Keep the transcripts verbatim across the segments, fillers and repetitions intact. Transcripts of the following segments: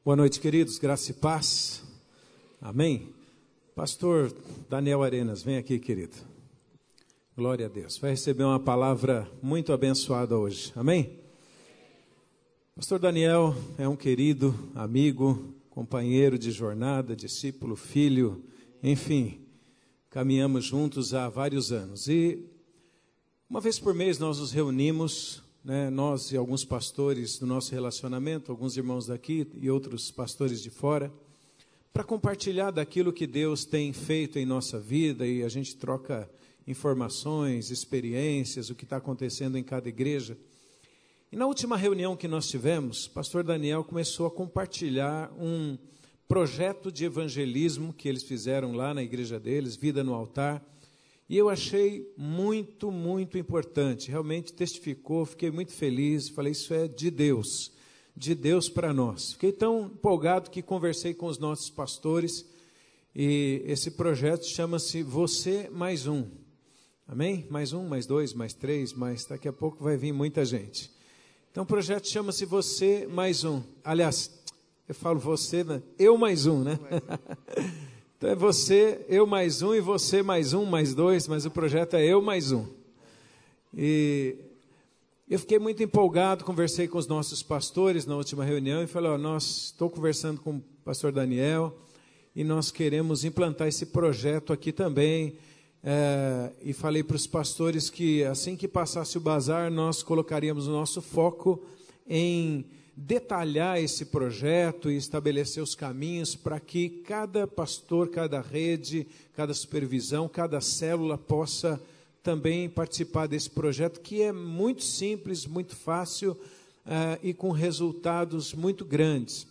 Boa noite, queridos, graça e paz, amém? Pastor Daniel Arenas, vem aqui, querido, glória a Deus, vai receber uma palavra muito abençoada hoje, amém? Pastor Daniel é um querido amigo, companheiro de jornada, discípulo, filho, enfim, caminhamos juntos há vários anos, e uma vez por mês nós nos reunimos, né, nós e alguns pastores do nosso relacionamento, alguns irmãos daqui e outros pastores de fora, para compartilhar daquilo que Deus tem feito em nossa vida, e a gente troca informações, experiências, o que está acontecendo em cada igreja. E na última reunião que nós tivemos, o pastor Daniel começou a compartilhar um projeto de evangelismo que eles fizeram lá na igreja deles, Vida no Altar. E eu achei muito, muito importante, realmente testificou, fiquei muito feliz, falei, isso é de Deus, de Deus para nós. Fiquei tão empolgado que conversei com os nossos pastores, e esse projeto chama-se Você Mais Um, amém? Mais um, mais dois, mais três, mais daqui a pouco vai vir muita gente. Então o projeto chama-se Você Mais Um, aliás, eu falo você, né? Eu mais um, né? Então é você, eu mais um, e você mais um, mais dois, mas o projeto é eu mais um. E eu fiquei muito empolgado, conversei com os nossos pastores na última reunião e falei, ó, nós, estou conversando com o pastor Daniel e nós queremos implantar esse projeto aqui também. É, e falei para os pastores que assim que passasse o bazar, nós colocaríamos o nosso foco em detalhar esse projeto e estabelecer os caminhos para que cada pastor, cada rede, cada supervisão, cada célula possa também participar desse projeto, que é muito simples, muito fácil uh, e com resultados muito grandes.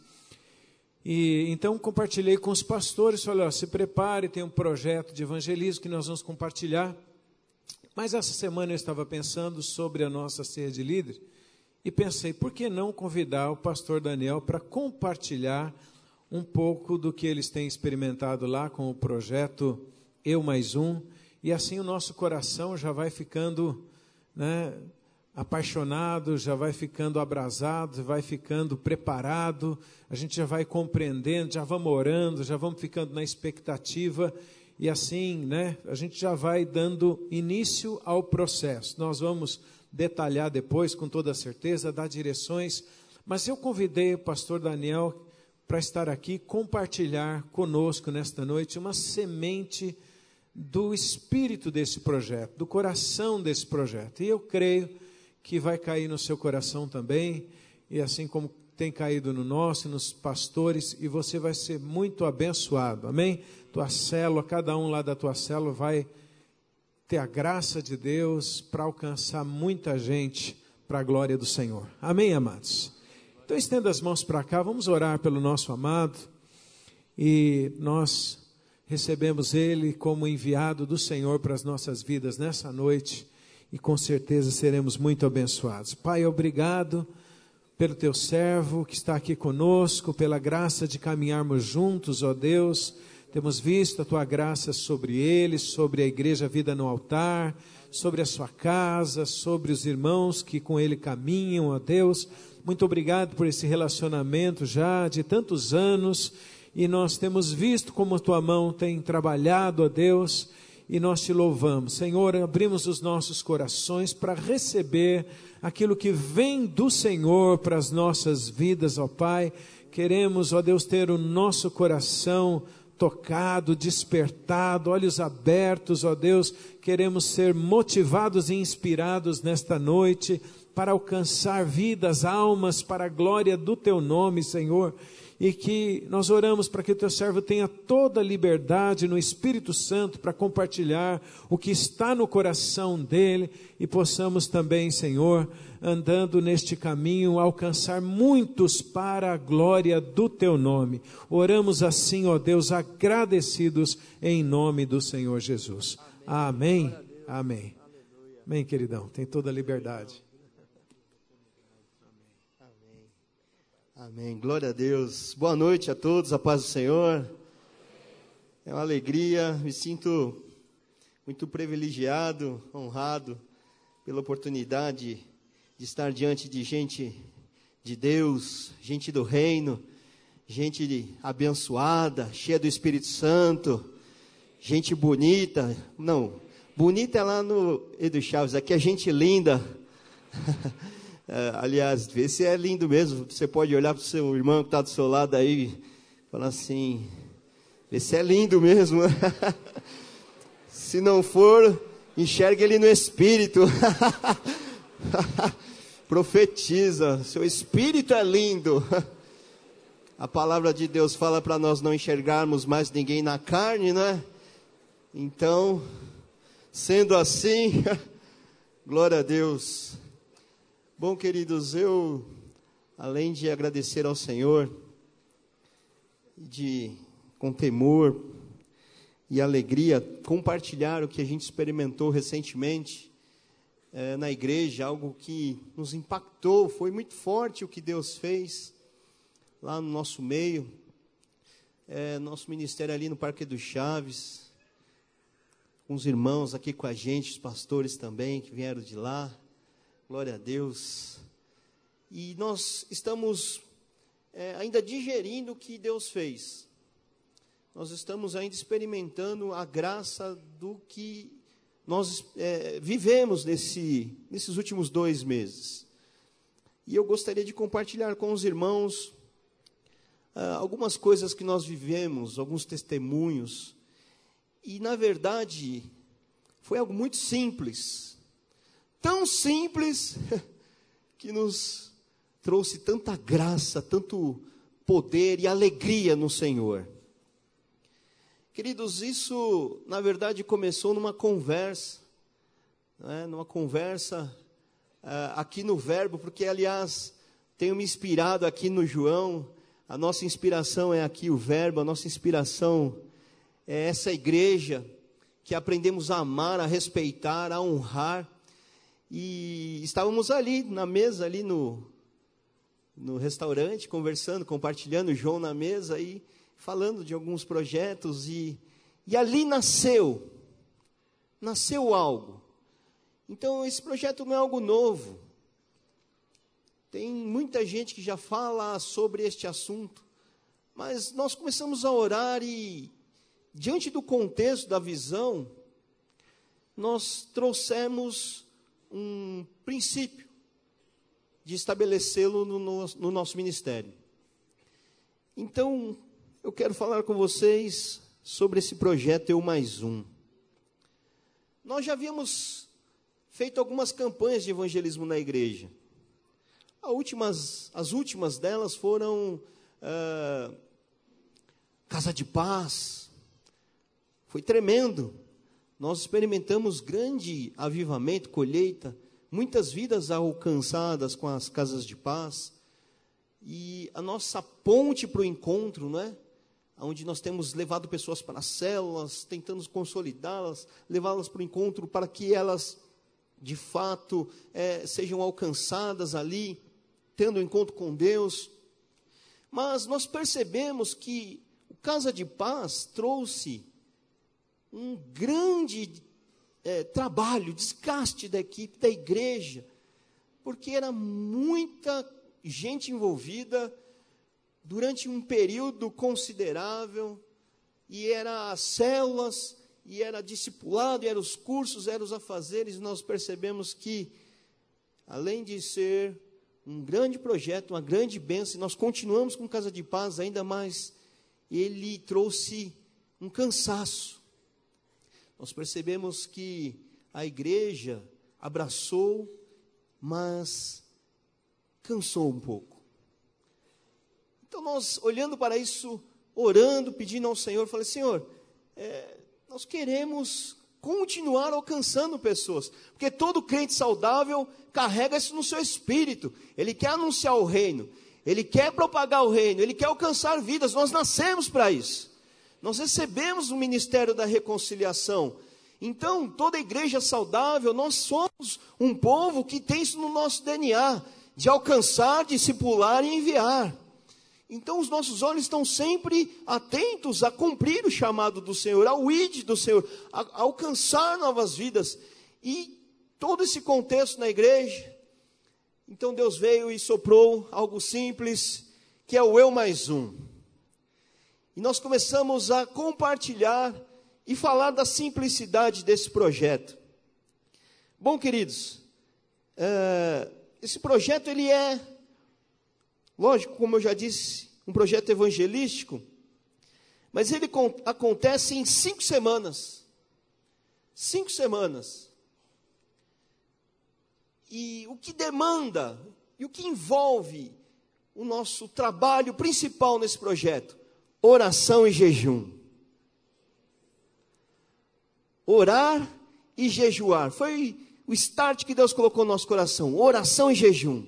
E então compartilhei com os pastores, falei, ó, se prepare, tem um projeto de evangelismo que nós vamos compartilhar. Mas essa semana eu estava pensando sobre a nossa ceia de líder, e pensei, por que não convidar o pastor Daniel para compartilhar um pouco do que eles têm experimentado lá com o projeto Eu Mais Um, e assim o nosso coração já vai ficando, né, apaixonado, já vai ficando abrasado, vai ficando preparado, a gente já vai compreendendo, já vamos orando, já vamos ficando na expectativa, e assim, né, a gente já vai dando início ao processo. Nós vamos detalhar depois, com toda certeza, dar direções, mas eu convidei o pastor Daniel para estar aqui, compartilhar conosco nesta noite uma semente do espírito desse projeto, do coração desse projeto, e eu creio que vai cair no seu coração também, e assim como tem caído no nosso, nos pastores, e você vai ser muito abençoado, amém? Tua célula, cada um lá da tua célula vai ter a graça de Deus para alcançar muita gente para a glória do Senhor. Amém, amados? Então estenda as mãos para cá, vamos orar pelo nosso amado, e nós recebemos ele como enviado do Senhor para as nossas vidas nessa noite, e com certeza seremos muito abençoados. Pai, obrigado pelo teu servo que está aqui conosco, pela graça de caminharmos juntos, ó Deus. Temos visto a tua graça sobre ele, sobre a igreja Vida no Altar, sobre a sua casa, sobre os irmãos que com ele caminham, ó Deus. Muito obrigado por esse relacionamento já de tantos anos, e nós temos visto como a tua mão tem trabalhado, ó Deus, e nós te louvamos. Senhor, abrimos os nossos corações para receber aquilo que vem do Senhor para as nossas vidas, ó Pai. Queremos, ó Deus, ter o nosso coração tocado, despertado, olhos abertos, ó Deus, queremos ser motivados e inspirados nesta noite para alcançar vidas, almas, para a glória do teu nome, Senhor, e que nós oramos para que o teu servo tenha toda a liberdade no Espírito Santo para compartilhar o que está no coração dele, e possamos também, Senhor, andando neste caminho, alcançar muitos para a glória do teu nome. Oramos assim, ó Deus, agradecidos em nome do Senhor Jesus. Amém. Amém. Amém, Amém, queridão. Tem toda a liberdade. Amém, glória a Deus. Boa noite a todos, a paz do Senhor. É uma alegria, me sinto muito privilegiado, honrado pela oportunidade de estar diante de gente de Deus, gente do reino, gente abençoada, cheia do Espírito Santo, gente bonita. Não, bonita é lá no Edu Chaves, aqui é gente linda. É, aliás, vê se é lindo mesmo. Você pode olhar para o seu irmão que está do seu lado aí e falar assim, vê se é lindo mesmo. Se não for, enxergue ele no Espírito. Profetiza, seu Espírito é lindo. A palavra de Deus fala para nós não enxergarmos mais ninguém na carne, né? Então, sendo assim, glória a Deus. Bom, queridos, eu, além de agradecer ao Senhor, de, com temor e alegria, compartilhar o que a gente experimentou recentemente é, na igreja, algo que nos impactou, foi muito forte o que Deus fez lá no nosso meio, é, nosso ministério ali no Parque do Chaves, com os irmãos aqui com a gente, os pastores também que vieram de lá. Glória a Deus. E nós estamos é, ainda digerindo o que Deus fez. Nós estamos ainda experimentando a graça do que nós é, vivemos nesse, nesses últimos dois meses. E eu gostaria de compartilhar com os irmãos ah, algumas coisas que nós vivemos, alguns testemunhos. E, na verdade, foi algo muito simples. Tão simples que nos trouxe tanta graça, tanto poder e alegria no Senhor. Queridos, isso na verdade começou numa conversa, né? numa conversa uh, aqui no Verbo, porque aliás tenho me inspirado aqui no João, a nossa inspiração é aqui o Verbo, a nossa inspiração é essa igreja que aprendemos a amar, a respeitar, a honrar. E estávamos ali, na mesa, ali no, no restaurante, conversando, compartilhando, o João na mesa, e falando de alguns projetos, e, e ali nasceu, nasceu algo. Então, esse projeto não é algo novo. Tem muita gente que já fala sobre este assunto, mas nós começamos a orar e, diante do contexto da visão, nós trouxemos um princípio de estabelecê-lo no, no, no nosso ministério. Então, eu quero falar com vocês sobre esse projeto Eu Mais Um. Nós já havíamos feito algumas campanhas de evangelismo na igreja. As últimas, as últimas delas foram ah, Casa de Paz. Foi tremendo. Nós experimentamos grande avivamento, colheita, muitas vidas alcançadas com as casas de paz. E a nossa ponte para o encontro, não é? Onde nós temos levado pessoas para as células, tentando consolidá-las, levá-las para o encontro para que elas, de fato, é, sejam alcançadas ali, tendo um encontro com Deus. Mas nós percebemos que o Casa de Paz trouxe um grande é, trabalho, desgaste da equipe, da igreja, porque era muita gente envolvida durante um período considerável, e era as células, e era discipulado, e eram os cursos, eram os afazeres, e nós percebemos que, além de ser um grande projeto, uma grande bênção, nós continuamos com Casa de Paz, ainda mais, ele trouxe um cansaço. Nós percebemos que a igreja abraçou, mas cansou um pouco. Então nós, olhando para isso, orando, pedindo ao Senhor, falei, Senhor, é, nós queremos continuar alcançando pessoas, porque todo crente saudável carrega isso no seu espírito. Ele quer anunciar o reino, ele quer propagar o reino, ele quer alcançar vidas. Nós nascemos para isso. Nós recebemos o ministério da reconciliação. Então, toda igreja saudável, nós somos um povo que tem isso no nosso D N A, de alcançar, discipular e enviar. Então, os nossos olhos estão sempre atentos a cumprir o chamado do Senhor, ao id do Senhor, a, a alcançar novas vidas. E todo esse contexto na igreja, então Deus veio e soprou algo simples, que é o Eu Mais Um. e nós começamos a compartilhar e falar da simplicidade desse projeto. Bom, queridos, é, esse projeto ele é, lógico, como eu já disse, um projeto evangelístico, mas ele com, acontece em cinco semanas. Cinco semanas. E o que demanda, e o que envolve o nosso trabalho principal nesse projeto? Oração e jejum. Orar e jejuar. Foi o start que Deus colocou no nosso coração. Oração e jejum.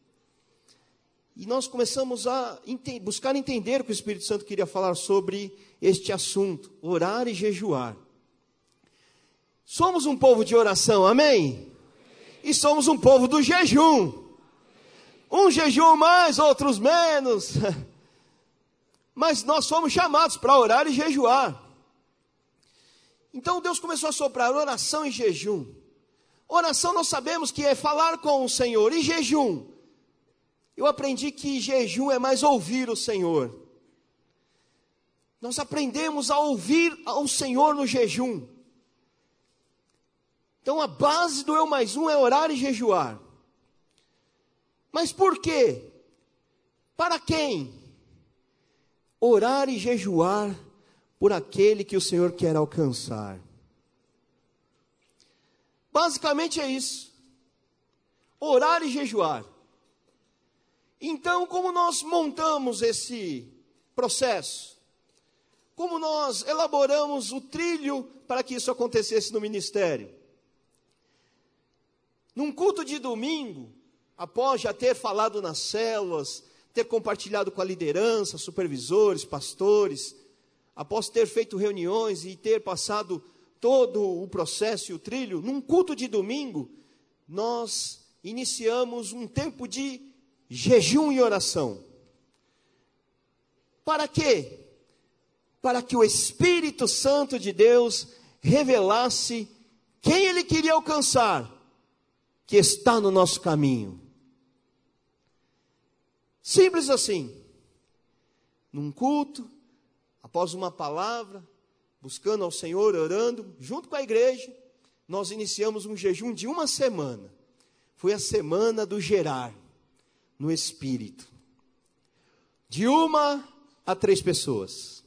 E nós começamos a ente- buscar entender o que o Espírito Santo queria falar sobre este assunto. Orar e jejuar. Somos um povo de oração, amém? E somos um povo do jejum. Um jejum mais, outros menos. Mas nós fomos chamados para orar e jejuar. Então Deus começou a soprar oração e jejum. Oração nós sabemos que é falar com o Senhor. E jejum? Eu aprendi que jejum é mais ouvir o Senhor. Nós aprendemos a ouvir ao Senhor no jejum. Então a base do eu mais um é orar e jejuar. Mas por quê? Para quem? Orar e jejuar por aquele que o Senhor quer alcançar. Basicamente é isso. Orar e jejuar. Então, como nós montamos esse processo? Como nós elaboramos o trilho para que isso acontecesse no ministério? Num culto de domingo, após já ter falado nas células, ter compartilhado com a liderança, supervisores, pastores, após ter feito reuniões e ter passado todo o processo e o trilho, num culto de domingo, nós iniciamos um tempo de jejum e oração. Para quê? Para que o Espírito Santo de Deus revelasse quem Ele queria alcançar, que está no nosso caminho. Simples assim. Num culto, após uma palavra, buscando ao Senhor, orando, junto com a igreja, nós iniciamos um jejum de uma semana. Foi a semana do gerar no Espírito. De uma a três pessoas.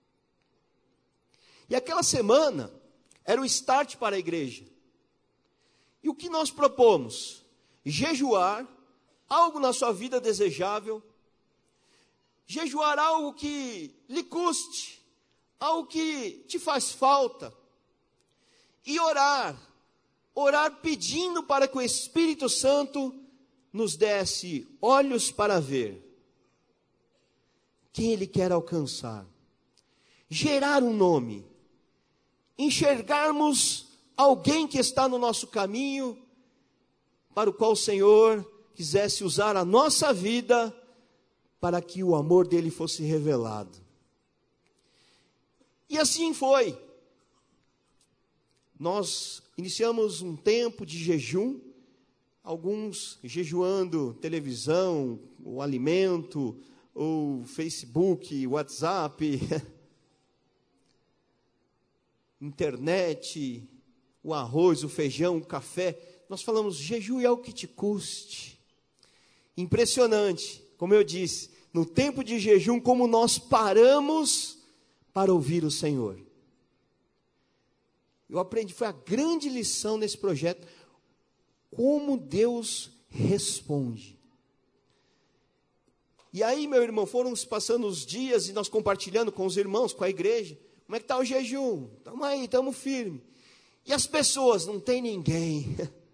E aquela semana era o start para a igreja. E o que nós propomos? Jejuar algo na sua vida desejável. Jejuar algo que lhe custe, algo que te faz falta. E orar, orar pedindo para que o Espírito Santo nos desse olhos para ver quem Ele quer alcançar. Gerar um nome, enxergarmos alguém que está no nosso caminho, para o qual o Senhor quisesse usar a nossa vida, para que o amor dele fosse revelado. E assim foi. Nós iniciamos um tempo de jejum, alguns jejuando televisão, o alimento, o Facebook, WhatsApp, internet, o arroz, o feijão, o café. Nós falamos, jejum é algo que te custe. Impressionante, como eu disse, no tempo de jejum, como nós paramos para ouvir o Senhor. Eu aprendi, foi a grande lição nesse projeto, como Deus responde. E aí, meu irmão, foram se passando os dias e nós compartilhando com os irmãos, com a igreja. Como é que está o jejum? Estamos aí, estamos firmes. E as pessoas, não tem ninguém.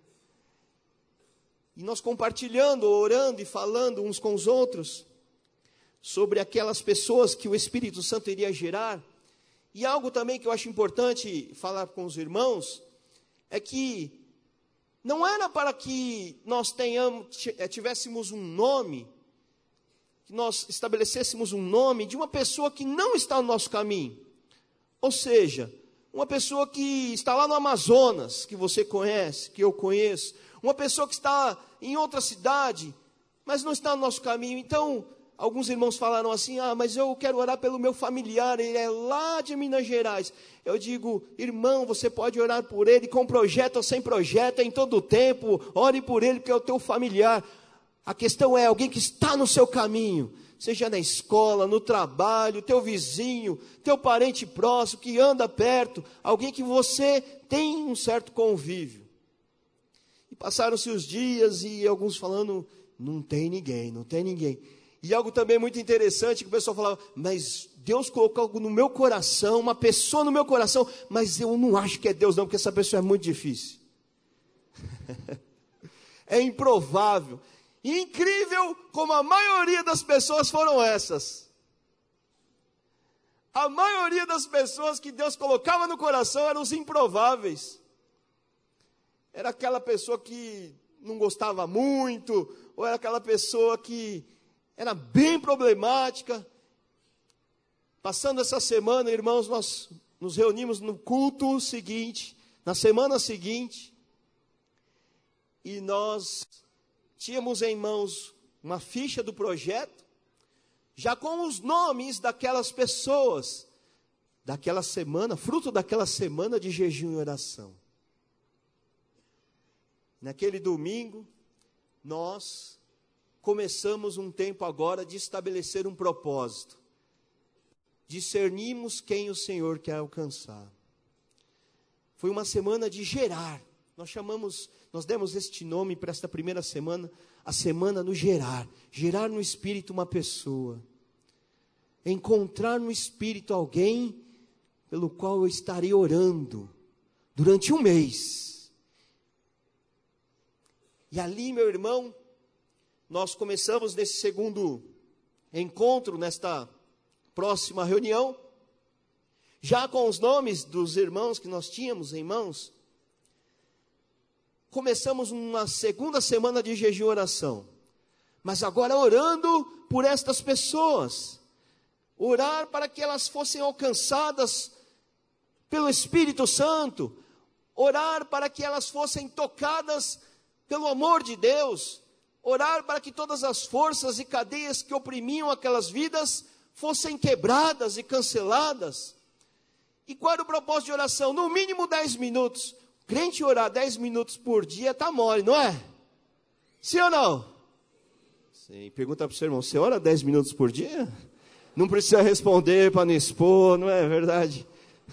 E nós compartilhando, orando e falando uns com os outros sobre aquelas pessoas que o Espírito Santo iria gerar. E algo também que eu acho importante falar com os irmãos é que não era para que nós tenhamos, tivéssemos um nome, que nós estabelecêssemos um nome de uma pessoa que não está no nosso caminho. Ou seja, uma pessoa que está lá no Amazonas, que você conhece, que eu conheço, uma pessoa que está em outra cidade, mas não está no nosso caminho. Então, alguns irmãos falaram assim, ah, mas eu quero orar pelo meu familiar, ele é lá de Minas Gerais. Eu digo, irmão, você pode orar por ele com projeto ou sem projeto, em todo o tempo, ore por ele, porque é o teu familiar. A questão é alguém que está no seu caminho, seja na escola, no trabalho, teu vizinho, teu parente próximo, que anda perto, alguém que você tem um certo convívio. E passaram-se os dias e alguns falando, não tem ninguém, não tem ninguém. E algo também muito interessante, que o pessoal falava, mas Deus colocou algo no meu coração, uma pessoa no meu coração, mas eu não acho que é Deus não, porque essa pessoa é muito difícil. É improvável. E incrível como a maioria das pessoas foram essas. A maioria das pessoas que Deus colocava no coração eram os improváveis. Era aquela pessoa que não gostava muito, ou era aquela pessoa que era bem problemática. Passando essa semana, irmãos, nós nos reunimos no culto seguinte, na semana seguinte, e nós tínhamos em mãos uma ficha do projeto, já com os nomes daquelas pessoas, daquela semana, fruto daquela semana de jejum e oração. Naquele domingo, nós começamos um tempo agora de estabelecer um propósito. Discernimos quem o Senhor quer alcançar. Foi uma semana de gerar. Nós chamamos, nós demos este nome para esta primeira semana, a semana no gerar. Gerar no Espírito uma pessoa. Encontrar no Espírito alguém pelo qual eu estarei orando durante um mês. E ali, meu irmão, nós começamos nesse segundo encontro, nesta próxima reunião, já com os nomes dos irmãos que nós tínhamos em mãos. Começamos uma segunda semana de jejum e oração, mas agora orando por estas pessoas, orar para que elas fossem alcançadas pelo Espírito Santo, orar para que elas fossem tocadas pelo amor de Deus, orar para que todas as forças e cadeias que oprimiam aquelas vidas fossem quebradas e canceladas. E qual era o propósito de oração? No mínimo dez minutos. Crente orar dez minutos por dia está mole, não é? Sim ou não? Sim. Pergunta para o seu irmão, você ora dez minutos por dia? Não precisa responder para não expor, não é verdade?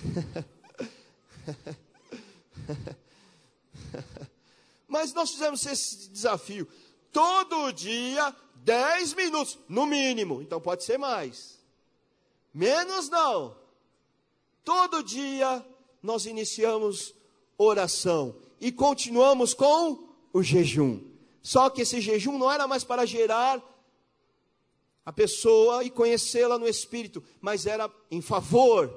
Mas nós fizemos esse desafio. Todo dia, dez minutos, no mínimo. Então pode ser mais. Menos não. Todo dia nós iniciamos oração e continuamos com o jejum. Só que esse jejum não era mais para gerar a pessoa e conhecê-la no Espírito, mas era em favor.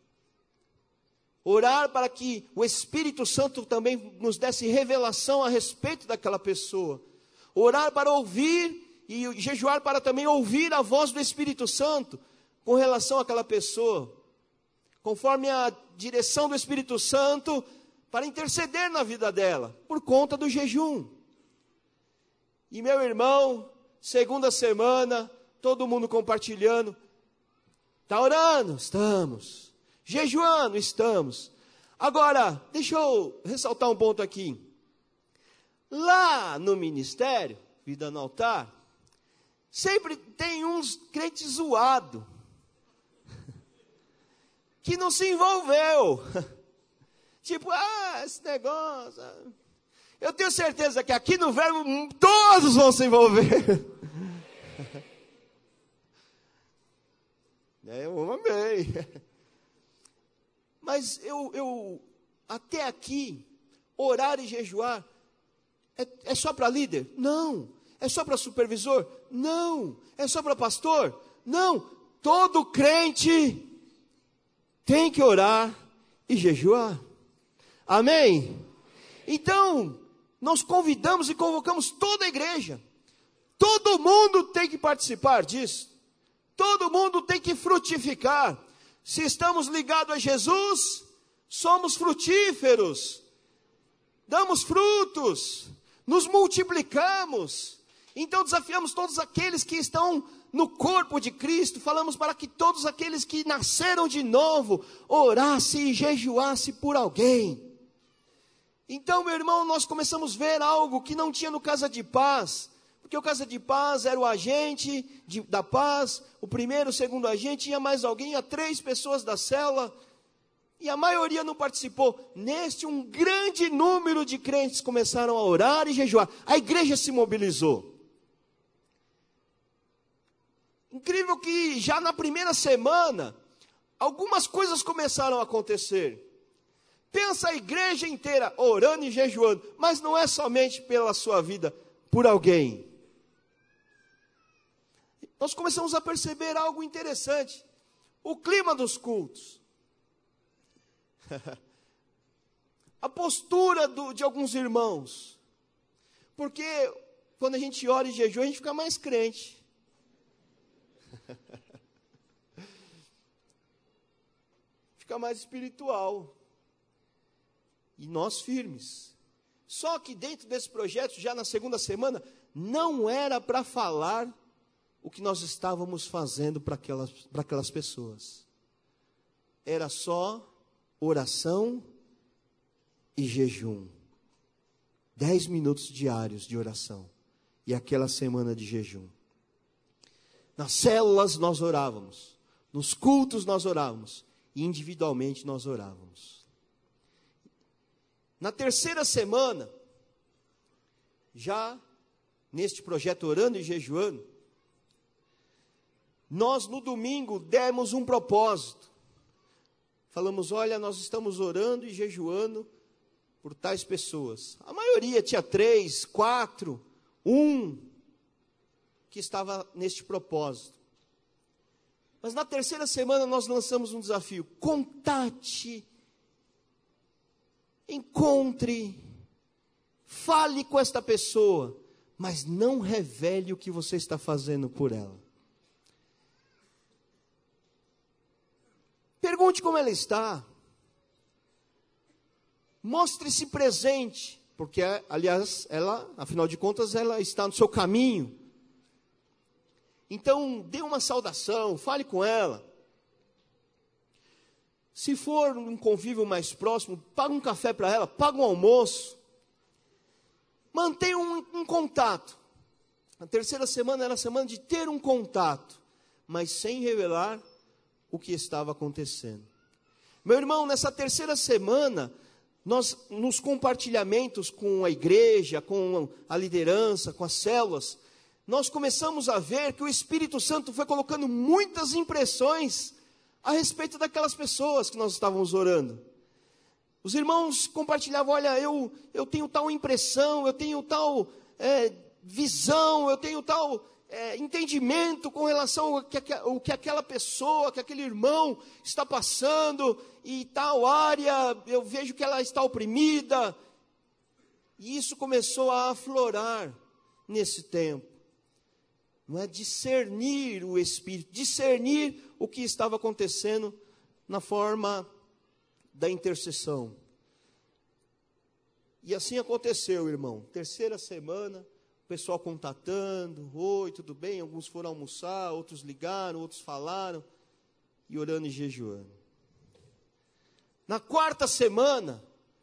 Orar para que o Espírito Santo também nos desse revelação a respeito daquela pessoa. Orar para ouvir e jejuar para também ouvir a voz do Espírito Santo com relação àquela pessoa. Conforme a direção do Espírito Santo para interceder na vida dela, por conta do jejum. E meu irmão, segunda semana, todo mundo compartilhando. Está orando? Estamos. Jejuando? Estamos. Agora, deixa eu ressaltar um ponto aqui. Lá no ministério, Vida no Altar, sempre tem uns crentes zoados, que não se envolveu. Tipo, ah, esse negócio. Eu tenho certeza que aqui no Verbo todos vão se envolver. Eu amei. Mas eu, eu, até aqui, orar e jejuar, é, é só para líder? Não. É só para supervisor? Não. É só para pastor? Não. Todo crente tem que orar e jejuar. Amém? Então, nós convidamos e convocamos toda a igreja. Todo mundo tem que participar disso. Todo mundo tem que frutificar. Se estamos ligados a Jesus, somos frutíferos. Damos frutos. Nos multiplicamos. Então desafiamos todos aqueles que estão no corpo de Cristo, falamos para que todos aqueles que nasceram de novo, orassem e jejuassem por alguém. Então, meu irmão, nós começamos a ver algo que não tinha no Casa de Paz, porque o Casa de Paz era o agente de, da paz, o primeiro, o segundo agente, tinha mais alguém, tinha três pessoas da célula, e a maioria não participou. Neste, um grande número de crentes começaram a orar e jejuar. A igreja se mobilizou. Incrível que já na primeira semana, algumas coisas começaram a acontecer. Pensa a igreja inteira orando e jejuando, mas não é somente pela sua vida, por alguém. Nós começamos a perceber algo interessante. O clima dos cultos. A postura do, de alguns irmãos. Porque quando a gente ora e jejua, a gente fica mais crente. Fica mais espiritual. E nós firmes. Só que dentro desse projeto, já na segunda semana, não era para falar o que nós estávamos fazendo para aquelas, para aquelas pessoas. Era só oração e jejum. Dez minutos diários de oração. E aquela semana de jejum. Nas células nós orávamos. Nos cultos nós orávamos. E individualmente nós orávamos. Na terceira semana, já neste projeto Orando e Jejuando, nós no domingo demos um propósito. Falamos, olha, nós estamos orando e jejuando por tais pessoas. A maioria tinha três, quatro, um, que estava neste propósito. Mas na terceira semana nós lançamos um desafio. Contate, encontre, fale com esta pessoa, mas não revele o que você está fazendo por ela. Pergunte como ela está. Mostre-se presente, porque, aliás, ela, afinal de contas, ela está no seu caminho. Então, dê uma saudação, fale com ela. Se for um convívio mais próximo, paga um café para ela, paga um almoço. Mantenha um, um contato. A terceira semana era a semana de ter um contato, mas sem revelar o que estava acontecendo. Meu irmão, nessa terceira semana, nós, nos compartilhamentos com a igreja, com a liderança, com as células, nós começamos a ver que o Espírito Santo foi colocando muitas impressões a respeito daquelas pessoas que nós estávamos orando. Os irmãos compartilhavam, olha, eu, eu tenho tal impressão, eu tenho tal é, visão, eu tenho tal é, entendimento com relação ao que, ao que aquela pessoa, que aquele irmão está passando, e tal área, eu vejo que ela está oprimida. E isso começou a aflorar nesse tempo. Não é discernir o Espírito, discernir o que estava acontecendo na forma da intercessão. E assim aconteceu, irmão. Terceira semana, o pessoal contatando, oi, tudo bem? Alguns foram almoçar, outros ligaram, outros falaram, e orando e jejuando. Na quarta semana,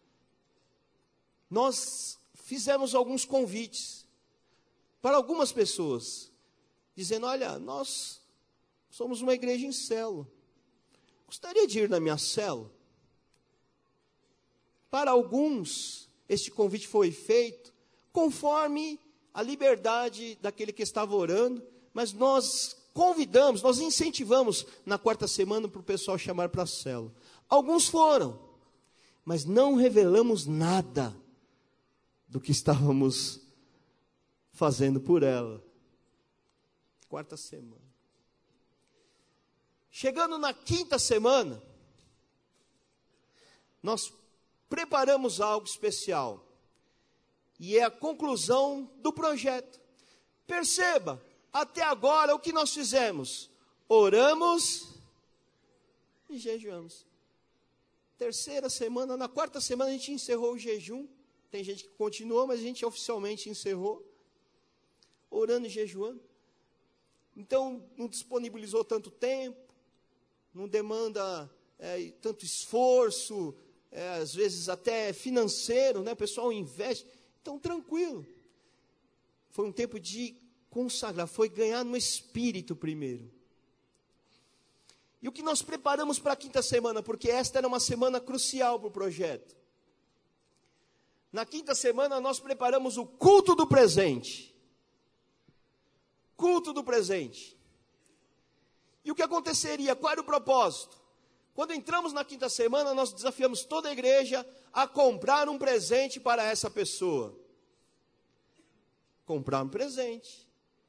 nós fizemos alguns convites para algumas pessoas, dizendo, olha, nós somos uma igreja em célula. Gostaria de ir na minha célula? Para alguns, este convite foi feito conforme a liberdade daquele que estava orando, mas nós convidamos, nós incentivamos na quarta semana para o pessoal chamar para a célula. Alguns foram, mas não revelamos nada do que estávamos fazendo por ela. Quarta semana. Chegando na quinta semana, nós preparamos algo especial. E é a conclusão do projeto. Perceba, até agora o que nós fizemos? Oramos e jejuamos. Terceira semana, na quarta semana a gente encerrou o jejum. Tem gente que continuou, mas a gente oficialmente encerrou. Orando e jejuando. então não disponibilizou tanto tempo, não demanda é, tanto esforço, é, às vezes até financeiro, né? O pessoal investe, então tranquilo. Foi um tempo de consagrar, foi ganhar no Espírito primeiro. E o que nós preparamos para a quinta semana, porque esta era uma semana crucial para o projeto. Na quinta semana nós preparamos o culto do presente. Culto do presente. E o que aconteceria? Qual era o propósito? Quando entramos na quinta semana, nós desafiamos toda a igreja a comprar um presente para essa pessoa. Comprar um presente.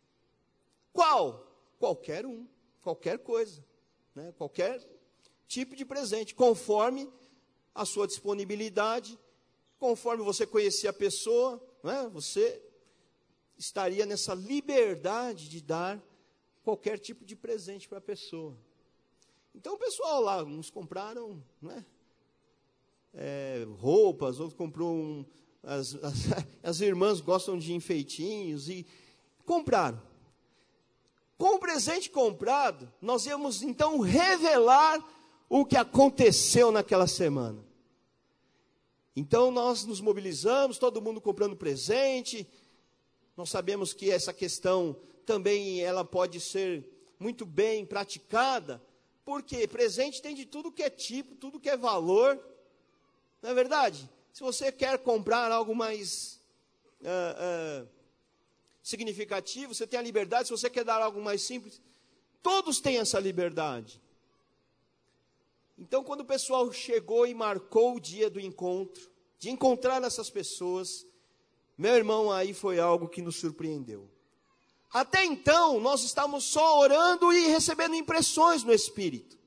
Qual? Qualquer um, qualquer coisa, né? Qualquer tipo de presente, conforme a sua disponibilidade, conforme você conhecia a pessoa, né? Você estaria nessa liberdade de dar qualquer tipo de presente para a pessoa. Então o pessoal lá, uns compraram, né, é, roupas, outros comprou um, as, as, as irmãs gostam de enfeitinhos e compraram. Com o presente comprado, nós íamos então revelar o que aconteceu naquela semana. Então nós nos mobilizamos, todo mundo comprando presente. Nós sabemos que essa questão também ela pode ser muito bem praticada, porque presente tem de tudo que é tipo, tudo que é valor, não é verdade? Se você quer comprar algo mais uh, uh, significativo, você tem a liberdade. Se você quer dar algo mais simples, todos têm essa liberdade. Então, quando o pessoal chegou e marcou o dia do encontro, de encontrar essas pessoas, meu irmão, aí foi algo que nos surpreendeu. Até então, nós estávamos só orando e recebendo impressões no Espírito.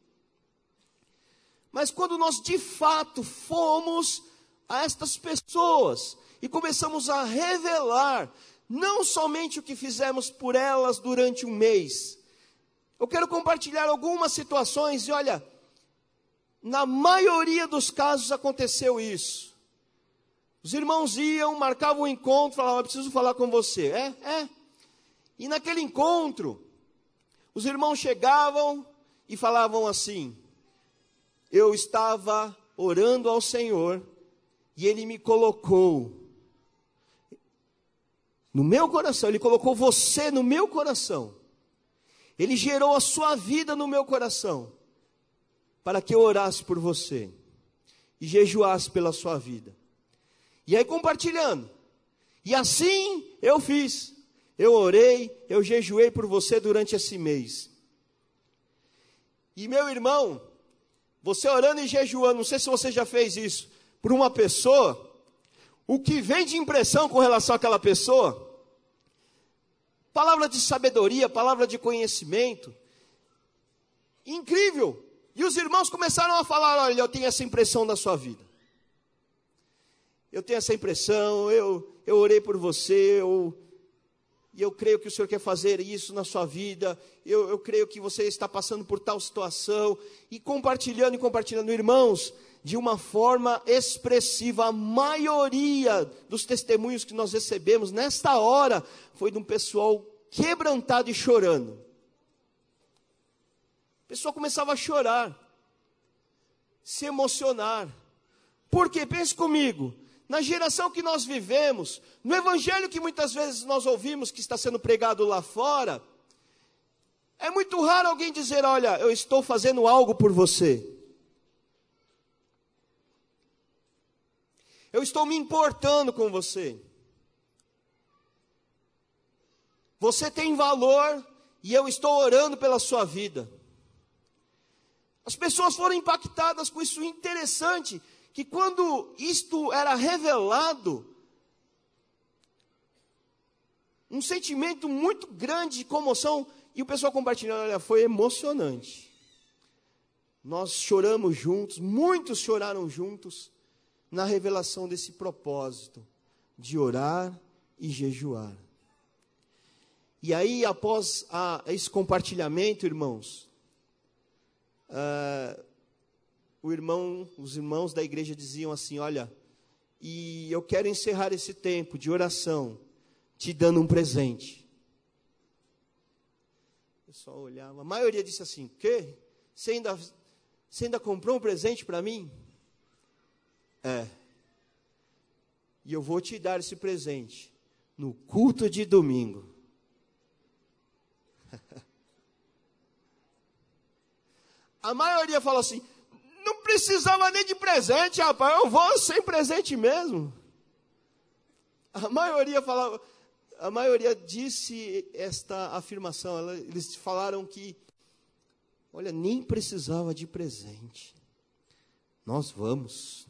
Mas quando nós de fato fomos a estas pessoas e começamos a revelar, não somente o que fizemos por elas durante um mês. Eu quero compartilhar algumas situações e olha, na maioria dos casos aconteceu isso. Os irmãos iam, marcavam um encontro, falavam, eu preciso falar com você. É, é. E naquele encontro, os irmãos chegavam e falavam assim, eu estava orando ao Senhor e Ele me colocou no meu coração, Ele colocou você no meu coração. Ele gerou a sua vida no meu coração, para que eu orasse por você e jejuasse pela sua vida. E aí compartilhando, e assim eu fiz. Eu orei, eu jejuei por você durante esse mês. E meu irmão, você orando e jejuando, não sei se você já fez isso, por uma pessoa, o que vem de impressão com relação àquela pessoa, palavra de sabedoria, palavra de conhecimento, incrível. E os irmãos começaram a falar, olha, eu tenho essa impressão da sua vida. Eu tenho essa impressão, eu, eu orei por você, eu... E eu creio que o Senhor quer fazer isso na sua vida. Eu, eu creio que você está passando por tal situação. E compartilhando e compartilhando, irmãos, de uma forma expressiva. A maioria dos testemunhos que nós recebemos nesta hora foi de um pessoal quebrantado e chorando. O pessoal começava a chorar, se emocionar. Por quê? Pense comigo. Na geração que nós vivemos, no evangelho que muitas vezes nós ouvimos que está sendo pregado lá fora, é muito raro alguém dizer, olha, eu estou fazendo algo por você. Eu estou me importando com você. Você tem valor e eu estou orando pela sua vida. As pessoas foram impactadas com isso. Interessante que quando isto era revelado, um sentimento muito grande de comoção, e o pessoal compartilhando, olha, foi emocionante. Nós choramos juntos, muitos choraram juntos, na revelação desse propósito, de orar e jejuar. E aí, após a, esse compartilhamento, irmãos, uh, o irmão, os irmãos da igreja diziam assim, olha, e eu quero encerrar esse tempo de oração, te dando um presente. pessoal olhava. A maioria disse assim: o quê? Você ainda, você ainda comprou um presente para mim? É. E eu vou te dar esse presente no culto de domingo. A maioria fala assim: não precisava nem de presente, rapaz, eu vou sem presente mesmo. A maioria falava, a maioria disse esta afirmação. Ela, eles falaram que, olha, nem precisava de presente. Nós vamos.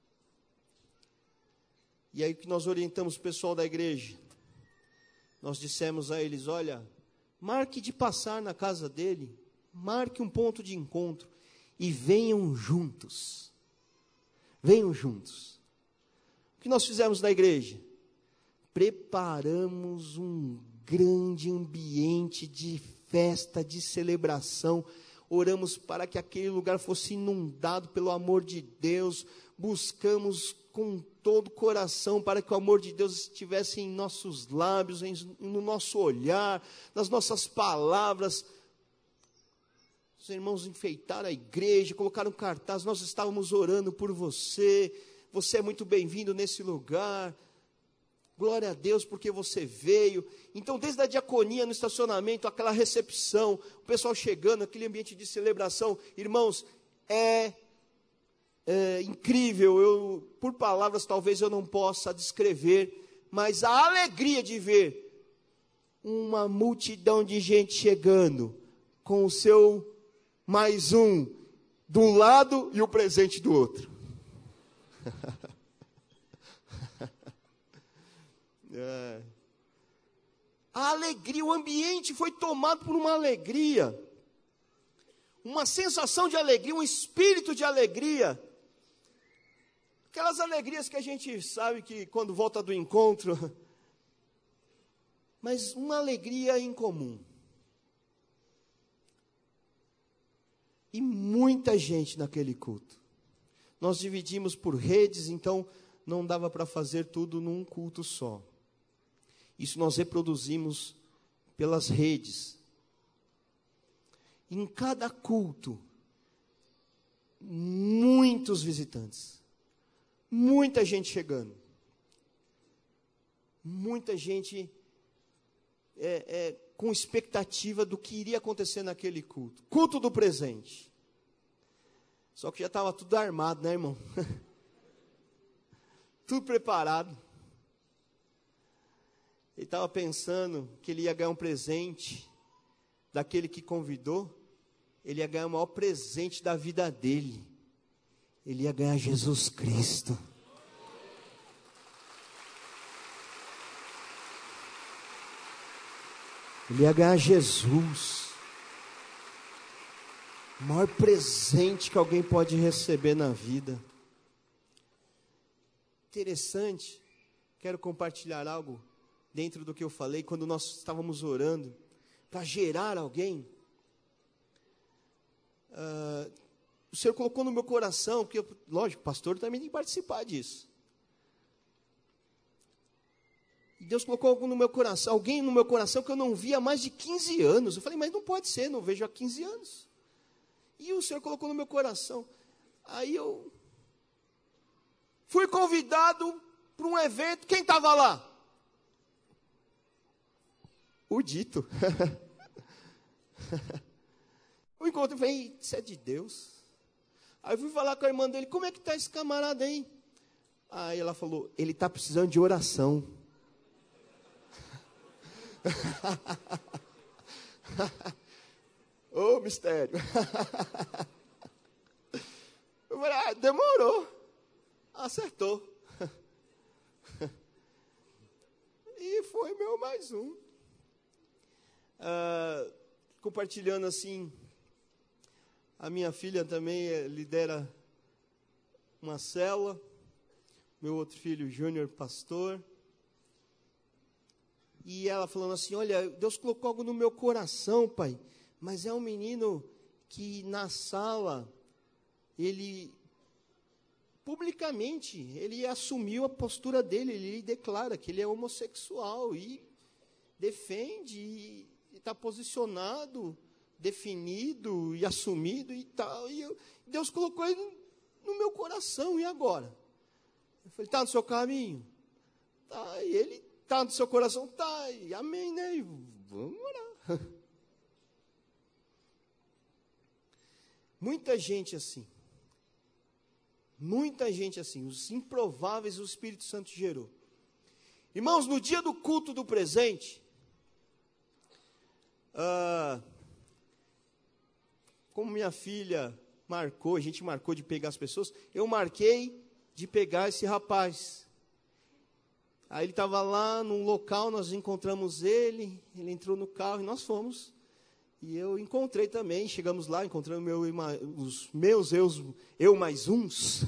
E aí que nós orientamos o pessoal da igreja. Nós dissemos a eles: olha, marque de passar na casa dele, marque um ponto de encontro e venham juntos. Venham juntos. O que nós fizemos na igreja? Preparamos um grande ambiente de festa, de celebração. Oramos para que aquele lugar fosse inundado pelo amor de Deus. Buscamos com todo o coração para que o amor de Deus estivesse em nossos lábios, em, no nosso olhar, nas nossas palavras. Os irmãos enfeitaram a igreja, colocaram cartaz: nós estávamos orando por você, você é muito bem-vindo nesse lugar. Glória a Deus porque você veio. Então, desde a diaconia no estacionamento, aquela recepção, o pessoal chegando, aquele ambiente de celebração, irmãos, é, é incrível. Eu, por palavras talvez eu não possa descrever, mas a alegria de ver uma multidão de gente chegando com o seu mais um de um lado e o presente do outro. É. A alegria, o ambiente foi tomado por uma alegria, uma sensação de alegria, um espírito de alegria, aquelas alegrias que a gente sabe que quando volta do encontro, mas uma alegria em comum. E muita gente naquele culto. Nós dividimos por redes, então não dava para fazer tudo num culto só. Isso nós reproduzimos pelas redes. Em cada culto, muitos visitantes, muita gente chegando, muita gente é, é, com expectativa do que iria acontecer naquele culto. Culto do presente. Só que já estava tudo armado, né, irmão? Tudo preparado. Ele estava pensando que ele ia ganhar um presente daquele que convidou. Ele ia ganhar o maior presente da vida dele. Ele ia ganhar Jesus Cristo. Ele ia ganhar Jesus. O maior presente que alguém pode receber na vida. Interessante. Quero compartilhar algo dentro do que eu falei, quando nós estávamos orando, para gerar alguém, uh, o Senhor colocou no meu coração, porque, eu, lógico, o pastor também tem que participar disso, e Deus colocou algo no meu coração, alguém no meu coração que eu não via há mais de quinze anos, eu falei, mas não pode ser, não vejo há quinze anos, e o Senhor colocou no meu coração, aí eu fui convidado para um evento, quem estava lá? O dito. O encontro, eu falei, isso é de Deus. Aí eu fui falar com a irmã dele, como é que está esse camarada aí? Aí ela falou, ele está precisando de oração. Ô, oh, mistério. Eu falei, ah, demorou. Acertou. E foi meu mais um. Uh, compartilhando assim, a minha filha também lidera uma célula, meu outro filho Júnior, pastor, e ela falando assim, olha, Deus colocou algo no meu coração, pai, mas é um menino que na sala, ele, publicamente, ele assumiu a postura dele, ele declara que ele é homossexual, e defende, e estar posicionado, definido e assumido e tal. E eu, Deus colocou ele no, no meu coração, e agora? Eu falei, está no seu caminho? Tá, e ele está no seu coração? Tá, e amém, né? E vamos orar. Muita gente assim. Muita gente assim. Os improváveis o Espírito Santo gerou. Irmãos, no dia do culto do presente, ah, como minha filha marcou, a gente marcou de pegar as pessoas, eu marquei de pegar esse rapaz. Aí ele estava lá num local, nós encontramos ele, ele entrou no carro e nós fomos. E eu encontrei também, chegamos lá, encontramos meu, os meus, eu, eu mais uns.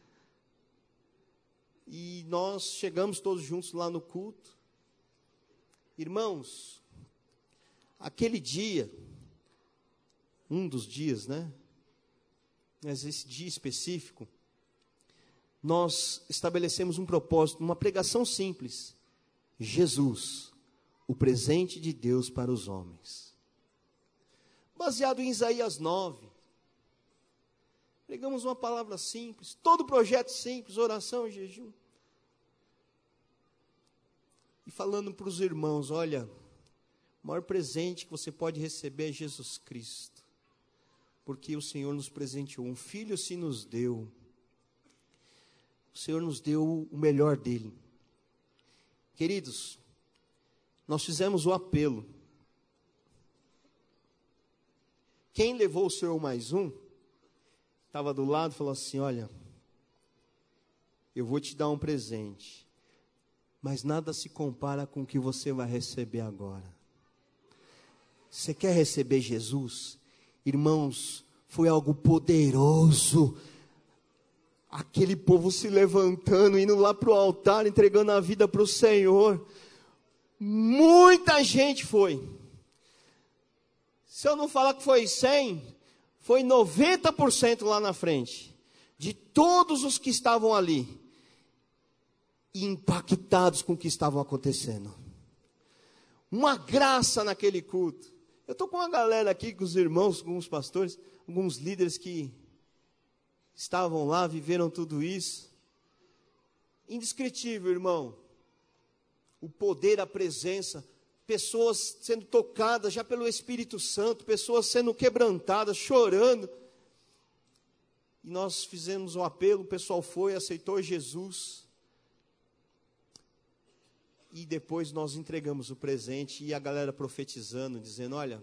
E nós chegamos todos juntos lá no culto. Irmãos, aquele dia, um dos dias, né? Mas esse dia específico, nós estabelecemos um propósito, uma pregação simples. Jesus, o presente de Deus para os homens. Baseado em Isaías nove. Pregamos uma palavra simples, todo projeto simples, oração e jejum. E falando para os irmãos, olha, o maior presente que você pode receber é Jesus Cristo. Porque o Senhor nos presenteou, um filho se nos deu. O Senhor nos deu o melhor dele. Queridos, nós fizemos o apelo. Quem levou o Senhor mais um, estava do lado e falou assim, olha, eu vou te dar um presente, mas nada se compara com o que você vai receber agora. Você quer receber Jesus? Irmãos, foi algo poderoso. Aquele povo se levantando, indo lá para o altar, entregando a vida para o Senhor. Muita gente foi. Se eu não falar que foi cem, foi noventa por cento lá na frente. De todos os que estavam ali. Impactados com o que estava acontecendo. Uma graça naquele culto. Eu estou com uma galera aqui, com os irmãos, com os pastores, alguns líderes que estavam lá, viveram tudo isso. Indescritível, irmão. O poder, a presença, pessoas sendo tocadas já pelo Espírito Santo, pessoas sendo quebrantadas, chorando. E nós fizemos um apelo, o pessoal foi, aceitou Jesus. E depois nós entregamos o presente e a galera profetizando, dizendo, olha,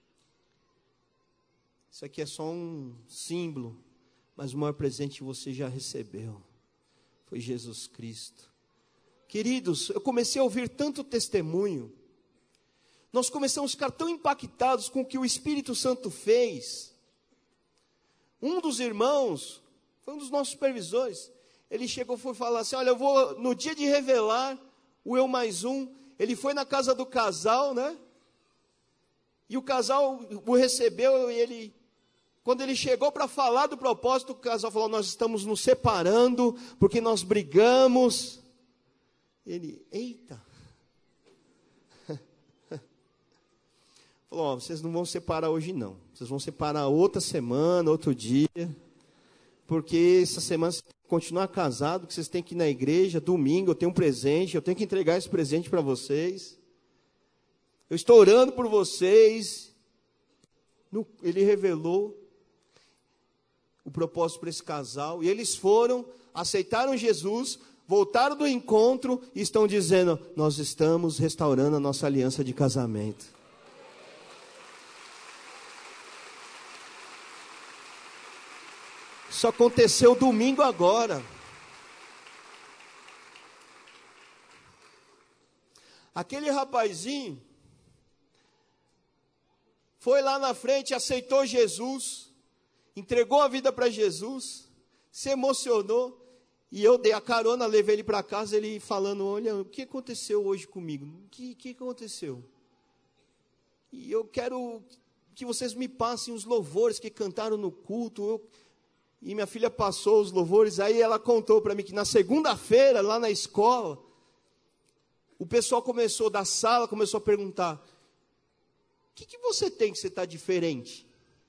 isso aqui é só um símbolo, mas o maior presente você já recebeu, foi Jesus Cristo. Queridos, eu comecei a ouvir tanto testemunho, nós começamos a ficar tão impactados com o que o Espírito Santo fez. Um dos irmãos, foi um dos nossos supervisores, ele chegou e foi falar assim, olha, eu vou, no dia de revelar, o eu mais um, ele foi na casa do casal, né? E o casal o recebeu, e ele, quando ele chegou para falar do propósito, o casal falou, nós estamos nos separando, porque nós brigamos. Ele, eita. Falou, ó, vocês não vão separar hoje não, vocês vão separar outra semana, outro dia, porque essa semana vocês têm que continuar casado, que vocês têm que ir na igreja, domingo eu tenho um presente, eu tenho que entregar esse presente para vocês, eu estou orando por vocês. No, ele revelou o propósito para esse casal, e eles foram, aceitaram Jesus, voltaram do encontro, e estão dizendo, nós estamos restaurando a nossa aliança de casamento. Isso aconteceu domingo agora. Aquele rapazinho foi lá na frente, aceitou Jesus, entregou a vida para Jesus, se emocionou, e eu dei a carona, levei ele para casa, ele falando, olha, o que aconteceu hoje comigo? O que, que aconteceu? E eu quero que vocês me passem os louvores que cantaram no culto. Eu, e minha filha passou os louvores, aí ela contou para mim que na segunda-feira, lá na escola, o pessoal começou, da sala, começou a perguntar, O que, que você tem que você está diferente?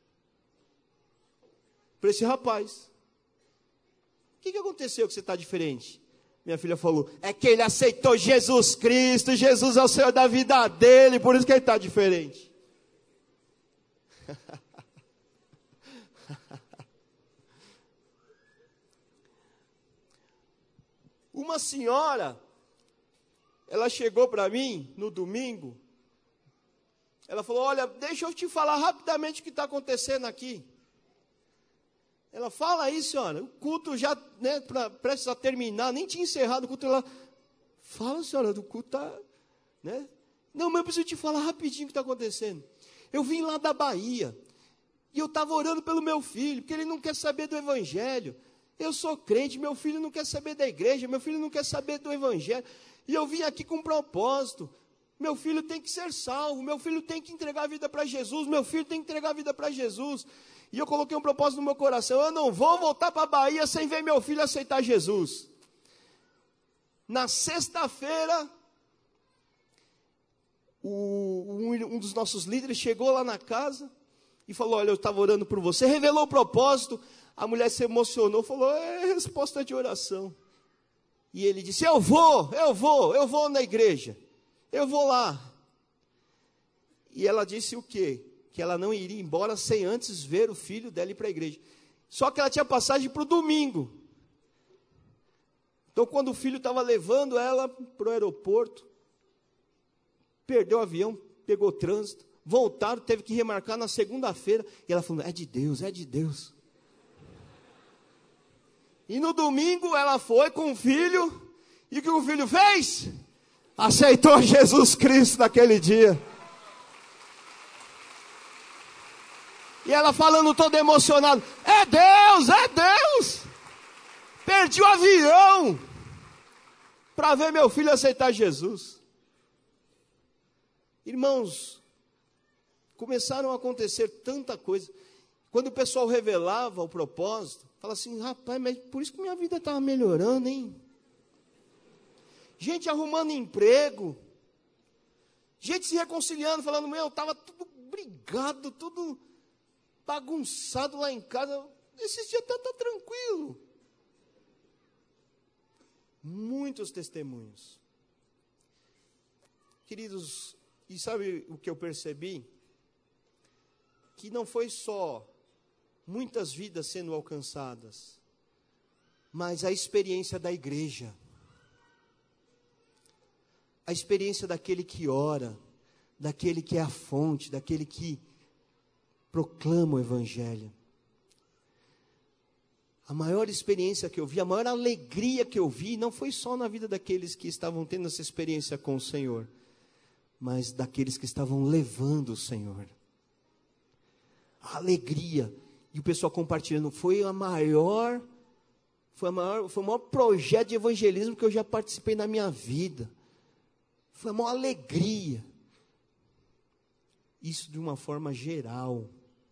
Para esse rapaz. O que, que aconteceu que você está diferente? Minha filha falou, é que ele aceitou Jesus Cristo, Jesus é o Senhor da vida dele, por isso que ele está diferente. Uma senhora, ela chegou para mim no domingo, ela falou, olha, deixa eu te falar rapidamente o que está acontecendo aqui. Ela fala aí, senhora, o culto já, né, pra, prestes a terminar, nem tinha encerrado o culto. Ela fala, senhora, do culto está, né? Não, mas eu preciso te falar rapidinho o que está acontecendo. Eu vim lá da Bahia, e eu estava orando pelo meu filho, porque ele não quer saber do evangelho. Eu sou crente, meu filho não quer saber da igreja, meu filho não quer saber do evangelho. E eu vim aqui com um propósito. Meu filho tem que ser salvo, meu filho tem que entregar a vida para Jesus, meu filho tem que entregar a vida para Jesus. E eu coloquei um propósito no meu coração, eu não vou voltar para a Bahia sem ver meu filho aceitar Jesus. Na sexta-feira, um, um dos nossos líderes chegou lá na casa e falou, olha, eu estava orando por você, revelou o propósito. A mulher se emocionou, falou, é resposta de oração. E ele disse, eu vou, eu vou, eu vou na igreja, eu vou lá. E ela disse o quê? Que ela não iria embora sem antes ver o filho dela ir para a igreja. Só que ela tinha passagem para o domingo. Então, quando o filho estava levando ela para o aeroporto, perdeu o avião, pegou trânsito, voltaram, teve que remarcar na segunda-feira. E ela falou, é de Deus, é de Deus. E no domingo ela foi com o filho, e o que o filho fez? Aceitou Jesus Cristo naquele dia. E ela falando toda emocionada, é Deus, é Deus. Perdi o avião para ver meu filho aceitar Jesus. Irmãos, começaram a acontecer tanta coisa. Quando o pessoal revelava o propósito, fala assim, rapaz, mas por isso que minha vida estava melhorando, hein? Gente arrumando emprego, gente se reconciliando, falando, meu, eu estava tudo brigado, tudo bagunçado lá em casa, esses dias até está tranquilo. Muitos testemunhos. Queridos, e sabe o que eu percebi? Que não foi só muitas vidas sendo alcançadas, mas a experiência da igreja. A experiência daquele que ora, daquele que é a fonte, daquele que proclama o evangelho. A maior experiência que eu vi, a maior alegria que eu vi, não foi só na vida daqueles que estavam tendo essa experiência com o Senhor, mas daqueles que estavam levando o Senhor. A alegria, e o pessoal compartilhando, foi a maior, foi, a maior, foi o maior projeto de evangelismo que eu já participei na minha vida. Foi a maior alegria. Isso de uma forma geral.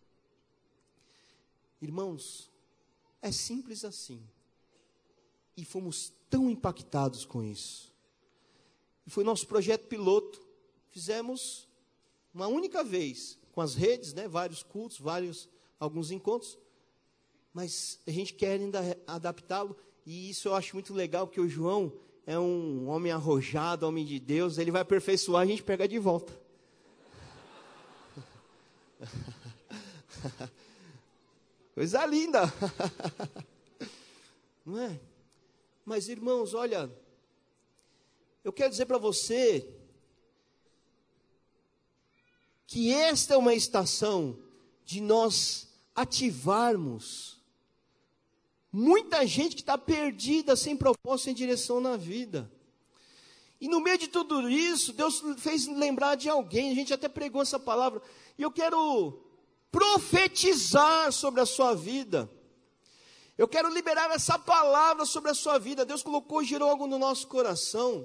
Irmãos, é simples assim. E fomos tão impactados com isso. E foi nosso projeto piloto. Fizemos uma única vez, com as redes, né, vários cultos, vários, alguns encontros. Mas a gente quer ainda adaptá-lo. E isso eu acho muito legal, porque o João é um homem arrojado, homem de Deus. Ele vai aperfeiçoar, a gente pega de volta. Coisa linda. Não é? Mas, irmãos, olha, eu quero dizer para você que esta é uma estação de nós ativarmos muita gente que está perdida, sem propósito, sem direção na vida. E no meio de tudo isso, Deus fez lembrar de alguém, a gente até pregou essa palavra, e eu quero profetizar sobre a sua vida. Eu quero liberar essa palavra sobre a sua vida. Deus colocou, gerou algo no nosso coração.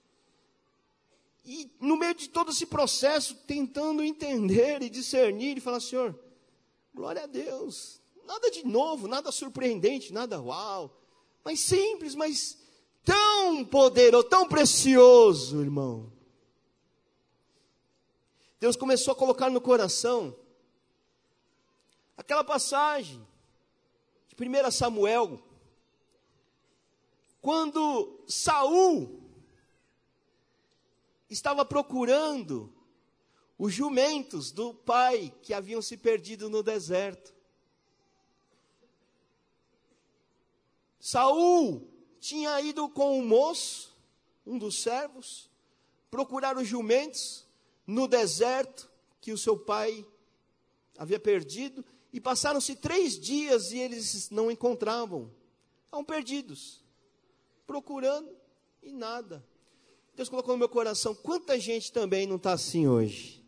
E no meio de todo esse processo, tentando entender e discernir, e falar, Senhor, glória a Deus. Nada de novo, nada surpreendente, nada uau. Mas simples, mas tão poderoso, tão precioso, irmão. Deus começou a colocar no coração aquela passagem de primeiro Samuel, quando Saul estava procurando os jumentos do pai que haviam se perdido no deserto. Saul tinha ido com um moço, um dos servos, procurar os jumentos no deserto que o seu pai havia perdido, e passaram-se três dias e eles não encontravam. Estavam perdidos, procurando e nada. Deus colocou no meu coração, quanta gente também não está assim hoje?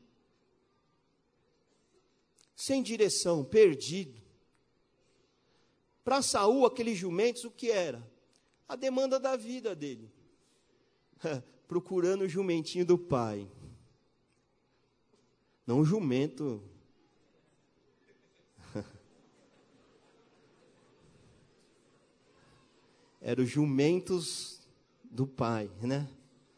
Sem direção, perdido. Para Saul, aqueles jumentos, o que era? A demanda da vida dele. Procurando o jumentinho do pai. Não o jumento. Eram os jumentos do pai, né?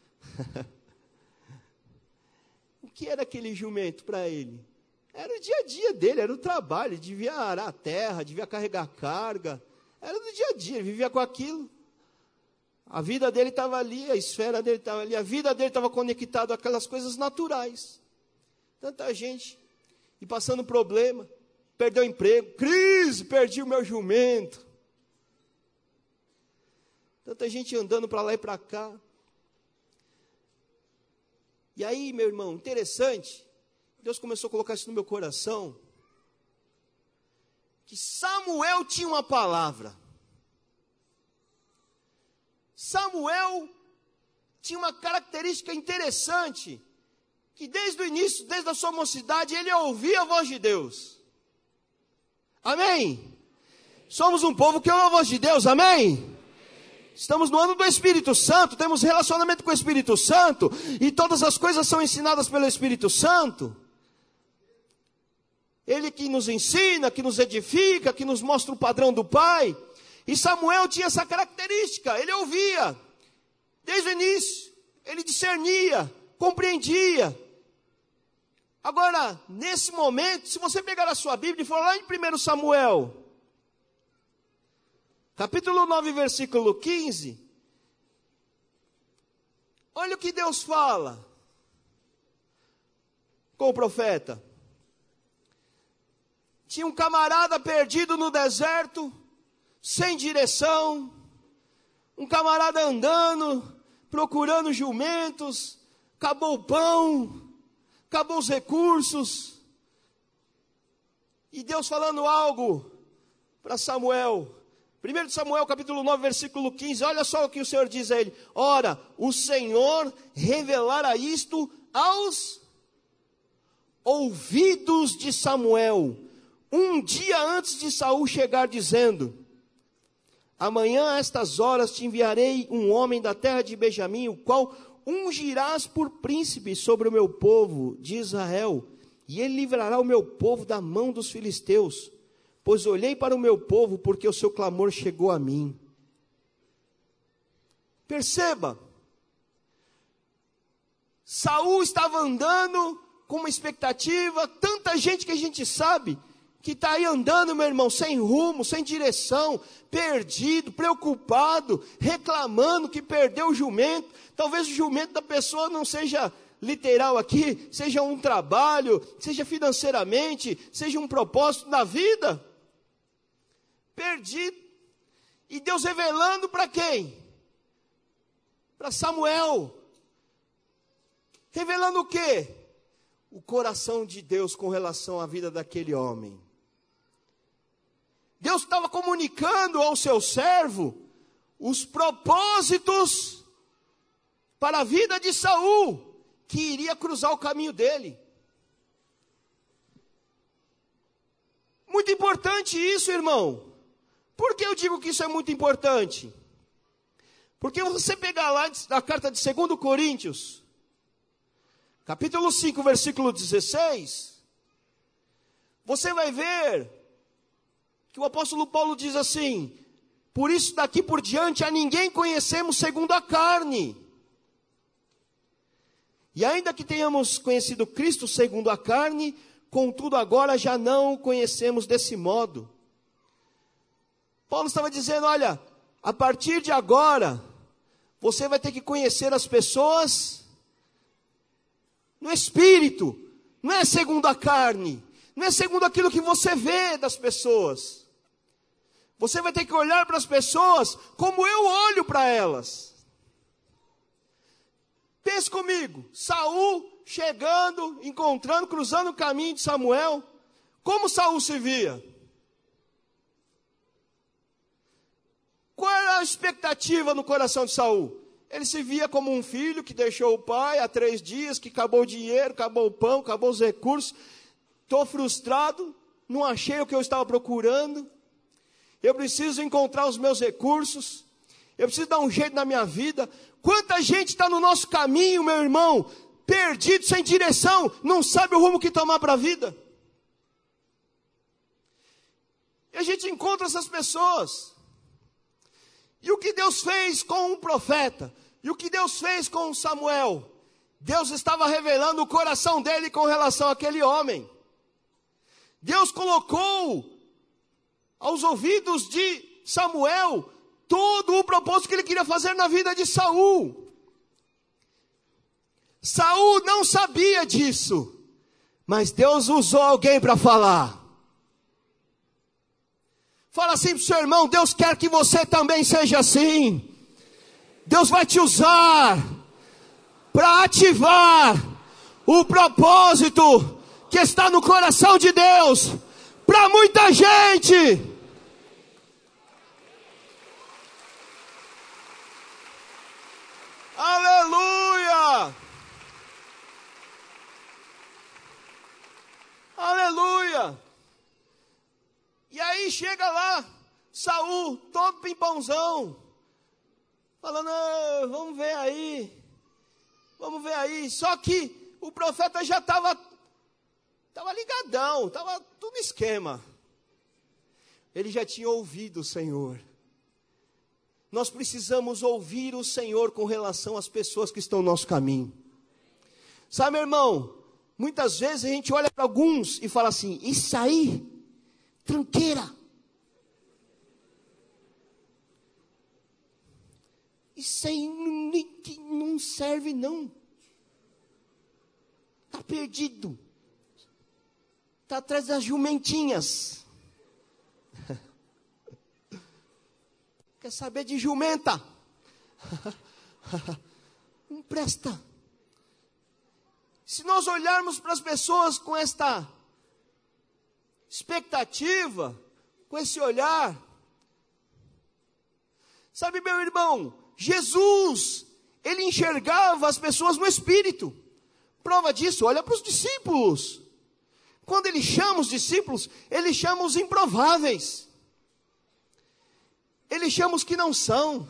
O que era aquele jumento para ele? Era o dia a dia dele, era o trabalho, ele devia arar a terra, devia carregar carga, era do dia a dia, ele vivia com aquilo. A vida dele estava ali, a esfera dele estava ali, a vida dele estava conectada àquelas coisas naturais. Tanta gente, e passando problema, perdeu o emprego, crise, perdi o meu jumento. Tanta gente andando para lá e para cá. E aí, meu irmão, interessante, Deus começou a colocar isso no meu coração, que Samuel tinha uma palavra. Samuel tinha uma característica interessante, que desde o início, desde a sua mocidade, ele ouvia a voz de Deus. Amém? Somos um povo que ouve a voz de Deus, amém? Estamos no ano do Espírito Santo, temos relacionamento com o Espírito Santo, e todas as coisas são ensinadas pelo Espírito Santo. Ele que nos ensina, que nos edifica, que nos mostra o padrão do Pai. E Samuel tinha essa característica, ele ouvia, desde o início, ele discernia, compreendia. Agora, nesse momento, se você pegar a sua Bíblia e for lá em primeiro Samuel, capítulo nove, versículo quinze, olha o que Deus fala com o profeta. Tinha um camarada perdido no deserto, sem direção, um camarada andando, procurando jumentos, acabou o pão, acabou os recursos, e Deus falando algo para Samuel. primeiro Samuel capítulo nove, versículo quinze, olha só o que o Senhor diz a ele. Ora, o Senhor revelará isto aos ouvidos de Samuel, um dia antes de Saul chegar, dizendo: amanhã a estas horas te enviarei um homem da terra de Benjamim, o qual ungirás por príncipe sobre o meu povo de Israel, e ele livrará o meu povo da mão dos filisteus. Pois olhei para o meu povo, porque o seu clamor chegou a mim. Perceba, Saul estava andando com uma expectativa, tanta gente que a gente sabe, que está aí andando, meu irmão, sem rumo, sem direção, perdido, preocupado, reclamando que perdeu o jumento. Talvez o jumento da pessoa não seja literal aqui, seja um trabalho, seja financeiramente, seja um propósito na vida. Perdido. E Deus revelando para quem? Para Samuel. Revelando o quê? O coração de Deus com relação à vida daquele homem. Deus estava comunicando ao seu servo os propósitos para a vida de Saul, que iria cruzar o caminho dele. Muito importante isso, irmão. Por que eu digo que isso é muito importante? Porque você pegar lá a carta de segundo Coríntios, capítulo cinco, versículo dezesseis, você vai ver que o apóstolo Paulo diz assim: por isso daqui por diante a ninguém conhecemos segundo a carne. E ainda que tenhamos conhecido Cristo segundo a carne, contudo agora já não o conhecemos desse modo. Paulo estava dizendo, olha, a partir de agora, você vai ter que conhecer as pessoas no Espírito, não é segundo a carne, não é segundo aquilo que você vê das pessoas. Você vai ter que olhar para as pessoas como eu olho para elas. Pense comigo, Saul chegando, encontrando, cruzando o caminho de Samuel, como Saul se via? Qual era a expectativa no coração de Saul? Ele se via como um filho que deixou o pai há três dias, que acabou o dinheiro, acabou o pão, acabou os recursos. Estou frustrado, não achei o que eu estava procurando. Eu preciso encontrar os meus recursos. Eu preciso dar um jeito na minha vida. Quanta gente está no nosso caminho, meu irmão, perdido, sem direção, não sabe o rumo que tomar para a vida. E a gente encontra essas pessoas. E o que Deus fez com um profeta? E o que Deus fez com Samuel? Deus estava revelando o coração dele com relação àquele homem. Deus colocou aos ouvidos de Samuel todo o propósito que ele queria fazer na vida de Saul. Saul não sabia disso, mas Deus usou alguém para falar. Fala assim para o seu irmão, Deus quer que você também seja assim. Deus vai te usar para ativar o propósito que está no coração de Deus para muita gente. Aleluia! Aleluia! E aí chega lá, Saul, todo pimpãozão, falando, ah, vamos ver aí, vamos ver aí. Só que o profeta já estava tava ligadão, estava tudo esquema. Ele já tinha ouvido o Senhor. Nós precisamos ouvir o Senhor com relação às pessoas que estão no nosso caminho. Sabe, meu irmão, muitas vezes a gente olha para alguns e fala assim, isso aí, tranqueira. Isso aí não, não serve não. Está perdido. Está atrás das jumentinhas. Quer saber de jumenta? Não presta. Se nós olharmos para as pessoas com esta expectativa, com esse olhar, sabe, meu irmão, Jesus, ele enxergava as pessoas no Espírito. Prova disso, olha para os discípulos. Quando ele chama os discípulos, ele chama os improváveis. Ele chama os que não são.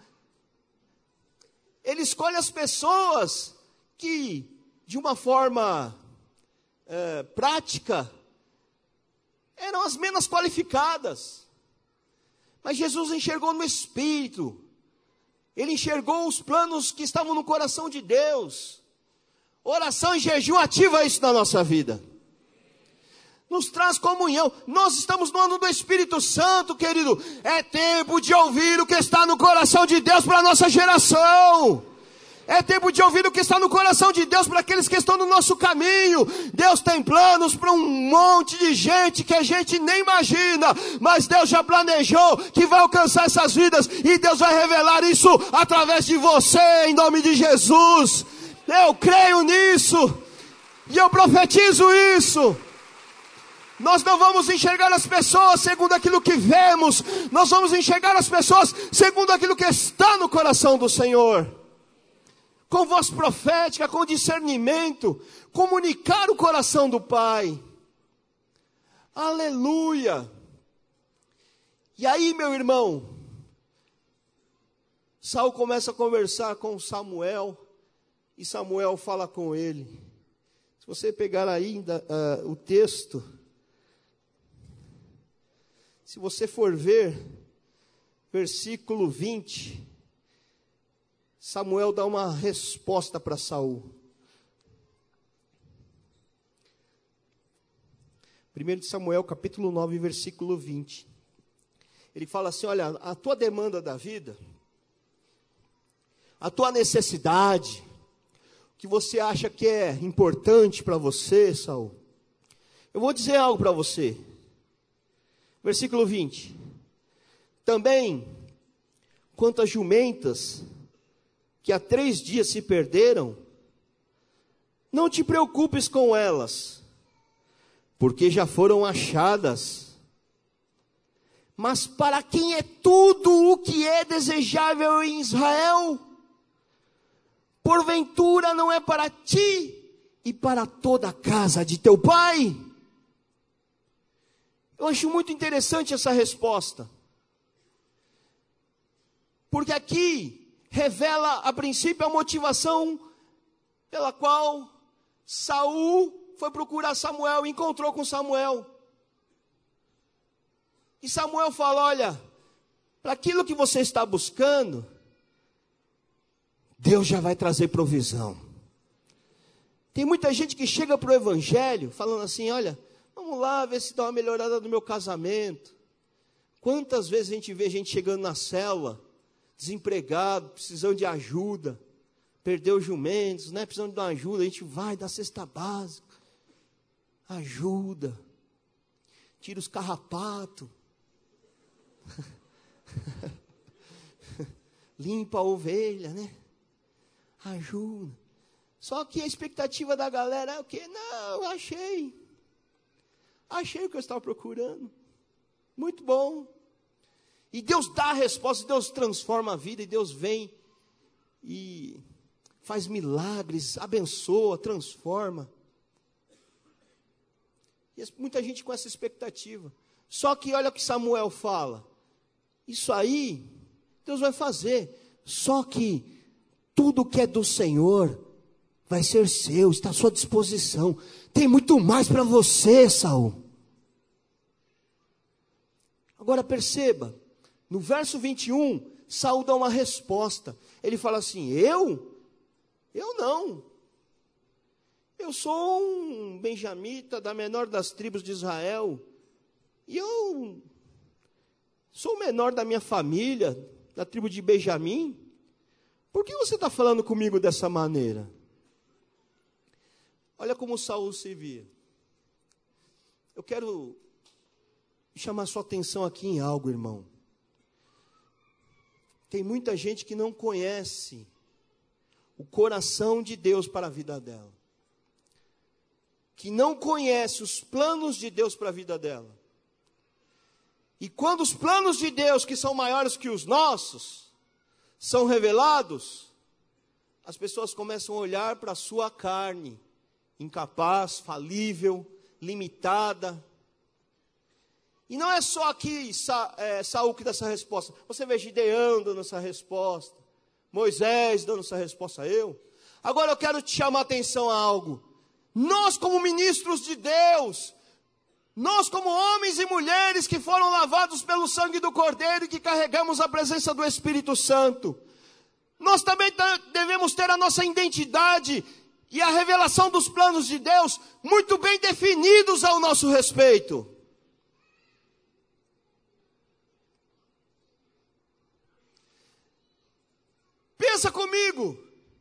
Ele escolhe as pessoas que, de uma forma é, prática, eram as menos qualificadas. Mas Jesus enxergou no Espírito. Ele enxergou os planos que estavam no coração de Deus. Oração e jejum ativa isso na nossa vida. Nos traz comunhão. Nós estamos no ano do Espírito Santo, querido. É tempo de ouvir o que está no coração de Deus para a nossa geração. É tempo de ouvir o que está no coração de Deus para aqueles que estão no nosso caminho. Deus tem planos para um monte de gente que a gente nem imagina. Mas Deus já planejou que vai alcançar essas vidas. E Deus vai revelar isso através de você, em nome de Jesus. Eu creio nisso. E eu profetizo isso. Nós não vamos enxergar as pessoas segundo aquilo que vemos. Nós vamos enxergar as pessoas segundo aquilo que está no coração do Senhor. Com voz profética, com discernimento. Comunicar o coração do Pai. Aleluia. E aí, meu irmão, Saul começa a conversar com Samuel. E Samuel fala com ele. Se você pegar ainda uh, o texto... Se você for ver, versículo vinte, Samuel dá uma resposta para Saul. primeiro Samuel, capítulo nove, versículo vinte. Ele fala assim, olha, a tua demanda da vida, a tua necessidade, o que você acha que é importante para você, Saul, eu vou dizer algo para você. Versículo vinte. Também, quanto às jumentas que há três dias se perderam, não te preocupes com elas, porque já foram achadas. Mas para quem é tudo o que é desejável em Israel, porventura não é para ti e para toda a casa de teu pai? Eu acho muito interessante essa resposta, porque aqui revela a princípio a motivação pela qual Saul foi procurar Samuel e encontrou com Samuel. E Samuel fala, olha, para aquilo que você está buscando, Deus já vai trazer provisão. Tem muita gente que chega para o evangelho falando assim, olha, vamos lá ver se dá uma melhorada no meu casamento. Quantas vezes a gente vê gente chegando na célula, desempregado, precisando de ajuda, perdeu os jumentos, né, precisando de uma ajuda, a gente vai dar cesta básica, ajuda, tira os carrapatos, limpa a ovelha, né, ajuda. Só que a expectativa da galera é o quê? Não, achei, achei o que eu estava procurando, muito bom. E Deus dá a resposta, Deus transforma a vida, e Deus vem e faz milagres, abençoa, transforma. E muita gente com essa expectativa. Só que olha o que Samuel fala. Isso aí, Deus vai fazer. Só que tudo que é do Senhor vai ser seu, está à sua disposição. Tem muito mais para você, Saul. Agora perceba, no verso vinte e um, Saul dá uma resposta. Ele fala assim, eu? Eu não. Eu sou um benjamita da menor das tribos de Israel. E eu sou o menor da minha família, da tribo de Benjamim. Por que você está falando comigo dessa maneira? Olha como Saul se via. Eu quero chamar sua atenção aqui em algo, irmão. Tem muita gente que não conhece o coração de Deus para a vida dela. Que não conhece os planos de Deus para a vida dela. E quando os planos de Deus, que são maiores que os nossos, são revelados, as pessoas começam a olhar para a sua carne, incapaz, falível, limitada. E não é só aqui Sa, é, Saul que dá essa resposta. Você vê Gideão dando essa resposta, Moisés dando essa resposta, eu. Agora eu quero te chamar a atenção a algo. Nós como ministros de Deus, nós como homens e mulheres que foram lavados pelo sangue do Cordeiro e que carregamos a presença do Espírito Santo, nós também devemos ter a nossa identidade e a revelação dos planos de Deus muito bem definidos ao nosso respeito. Pensa comigo.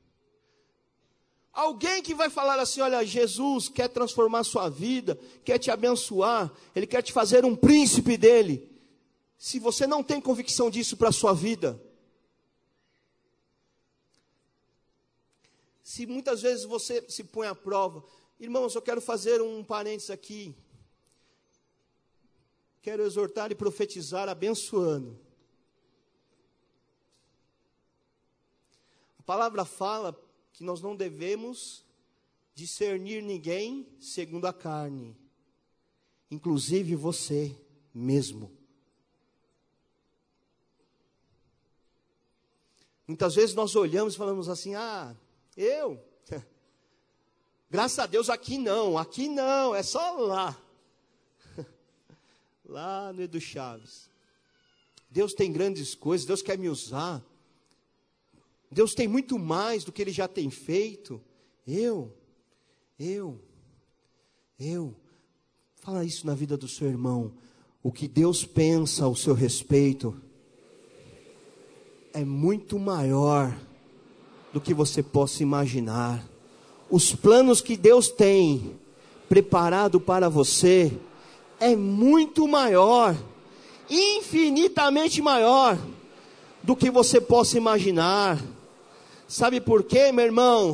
Alguém que vai falar assim, olha, Jesus quer transformar a sua vida, quer te abençoar, Ele quer te fazer um príncipe dele. Se você não tem convicção disso para a sua vida, se muitas vezes você se põe à prova, irmãos, eu quero fazer um parênteses aqui, quero exortar e profetizar abençoando. A palavra fala que nós não devemos discernir ninguém segundo a carne, inclusive você mesmo. Muitas vezes nós olhamos e falamos assim, ah, eu? Graças a Deus aqui não, aqui não, é só lá. Lá no Edu Chaves. Deus tem grandes coisas, Deus quer me usar. Deus tem muito mais do que Ele já tem feito. Eu, eu, eu. Fala isso na vida do seu irmão. O que Deus pensa ao seu respeito é muito maior do que você possa imaginar. Os planos que Deus tem preparado para você é muito maior, infinitamente maior do que você possa imaginar. Sabe por quê, meu irmão?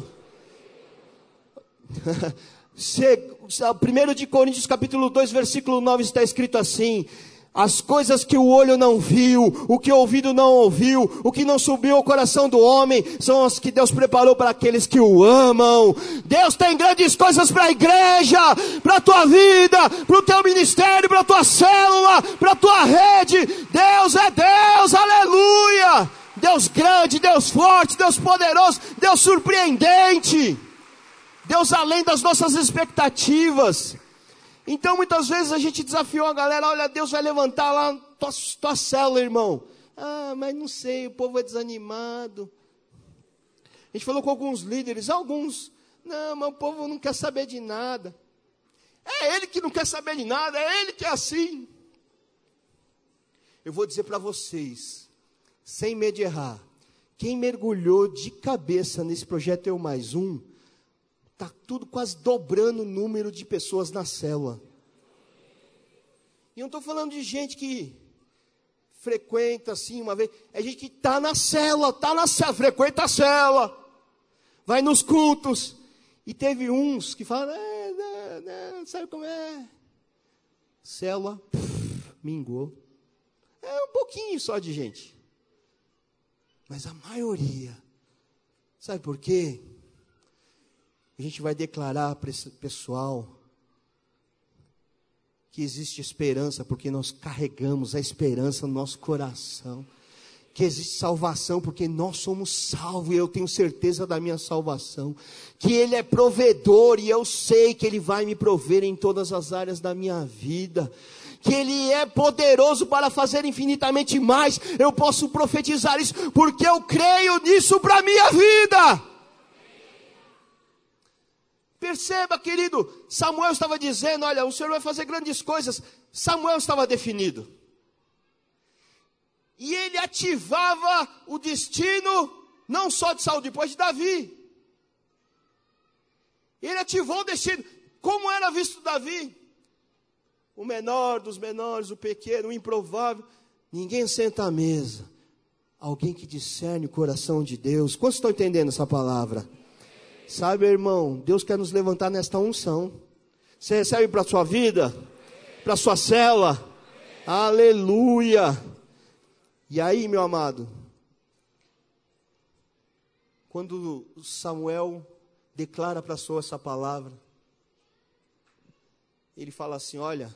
primeiro de Coríntios capítulo dois, versículo nove está escrito assim: as coisas que o olho não viu, o que o ouvido não ouviu, o que não subiu ao coração do homem, são as que Deus preparou para aqueles que o amam. Deus tem grandes coisas para a igreja, para a tua vida, para o teu ministério, para a tua célula, para a tua rede. Deus é Deus, aleluia! Deus grande, Deus forte, Deus poderoso, Deus surpreendente, Deus além das nossas expectativas. Então muitas vezes a gente desafiou a galera: olha, Deus vai levantar lá tua, tua célula, irmão. Ah, mas não sei, o povo é desanimado. A gente falou com alguns líderes, alguns, não, mas o povo não quer saber de nada. É ele que não quer saber de nada, é ele que é assim. Eu vou dizer para vocês, sem medo de errar, quem mergulhou de cabeça nesse projeto Eu Mais Um, está tudo quase dobrando o número de pessoas na célula. E eu não estou falando de gente que frequenta assim uma vez. É gente que está na célula, está na célula, frequenta a célula, vai nos cultos. E teve uns que falam, é, não, não, sabe como é? Célula, pff, mingou. É um pouquinho só de gente. Mas a maioria, sabe por quê? A gente vai declarar para esse pessoal que existe esperança, porque nós carregamos a esperança no nosso coração. Que existe salvação, porque nós somos salvos, e eu tenho certeza da minha salvação. Que Ele é provedor, e eu sei que Ele vai me prover em todas as áreas da minha vida. Que Ele é poderoso para fazer infinitamente mais. Eu posso profetizar isso, porque eu creio nisso para a minha vida. Perceba, querido, Samuel estava dizendo, olha, o Senhor vai fazer grandes coisas. Samuel estava definido. E ele ativava o destino, não só de Saul, depois de Davi. Ele ativou o destino. Como era visto Davi? O menor dos menores, o pequeno, o improvável. Ninguém senta à mesa. Alguém que discerne o coração de Deus. Quantos estão entendendo essa palavra? Sabe, irmão, Deus quer nos levantar nesta unção. Você recebe para a sua vida, para a sua cela. Aleluia. E aí, meu amado, quando Samuel declara para Saul essa palavra, ele fala assim: olha,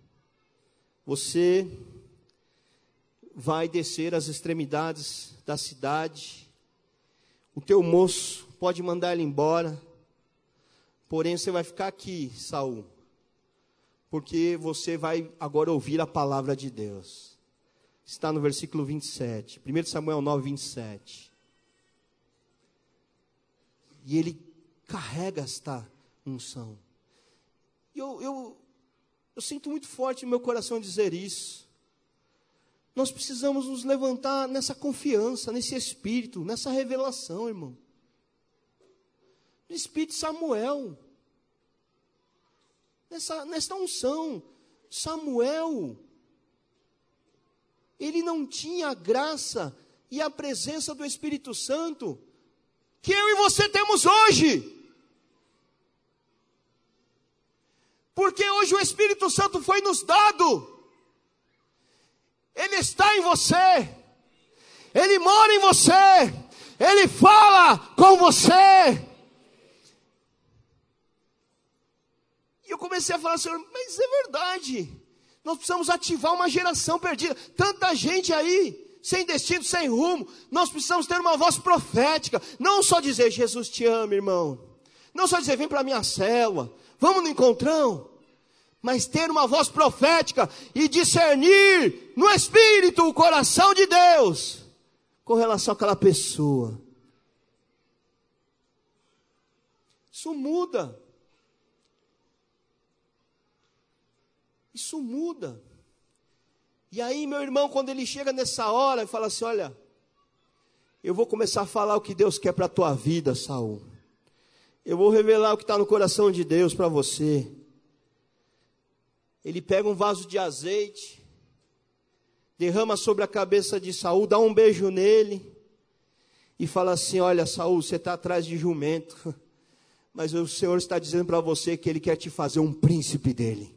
você vai descer às extremidades da cidade, o teu moço pode mandar ele embora, porém você vai ficar aqui, Saul, porque você vai agora ouvir a palavra de Deus. Está no versículo vinte e sete, primeiro Samuel nove, vinte e sete. E ele carrega esta unção. E eu, eu, eu sinto muito forte no meu coração dizer isso. Nós precisamos nos levantar nessa confiança, nesse espírito, nessa revelação, irmão. No espírito de Samuel. Nessa, nessa unção. Samuel, ele não tinha a graça e a presença do Espírito Santo que eu e você temos hoje. Porque hoje o Espírito Santo foi nos dado. Ele está em você. Ele mora em você. Ele fala com você. E eu comecei a falar, Senhor, mas é verdade. Nós precisamos ativar uma geração perdida. Tanta gente aí, sem destino, sem rumo. Nós precisamos ter uma voz profética. Não só dizer, Jesus te ama, irmão. Não só dizer, vem para a minha célula. Vamos no encontrão. Mas ter uma voz profética e discernir no Espírito o coração de Deus com relação àquela pessoa. Isso muda. Isso muda. E aí, meu irmão, quando ele chega nessa hora, e fala assim, olha, eu vou começar a falar o que Deus quer para a tua vida, Saul. Eu vou revelar o que está no coração de Deus para você. Ele pega um vaso de azeite, derrama sobre a cabeça de Saul, dá um beijo nele e fala assim, olha, Saul, você está atrás de jumento, mas o Senhor está dizendo para você que Ele quer te fazer um príncipe dele.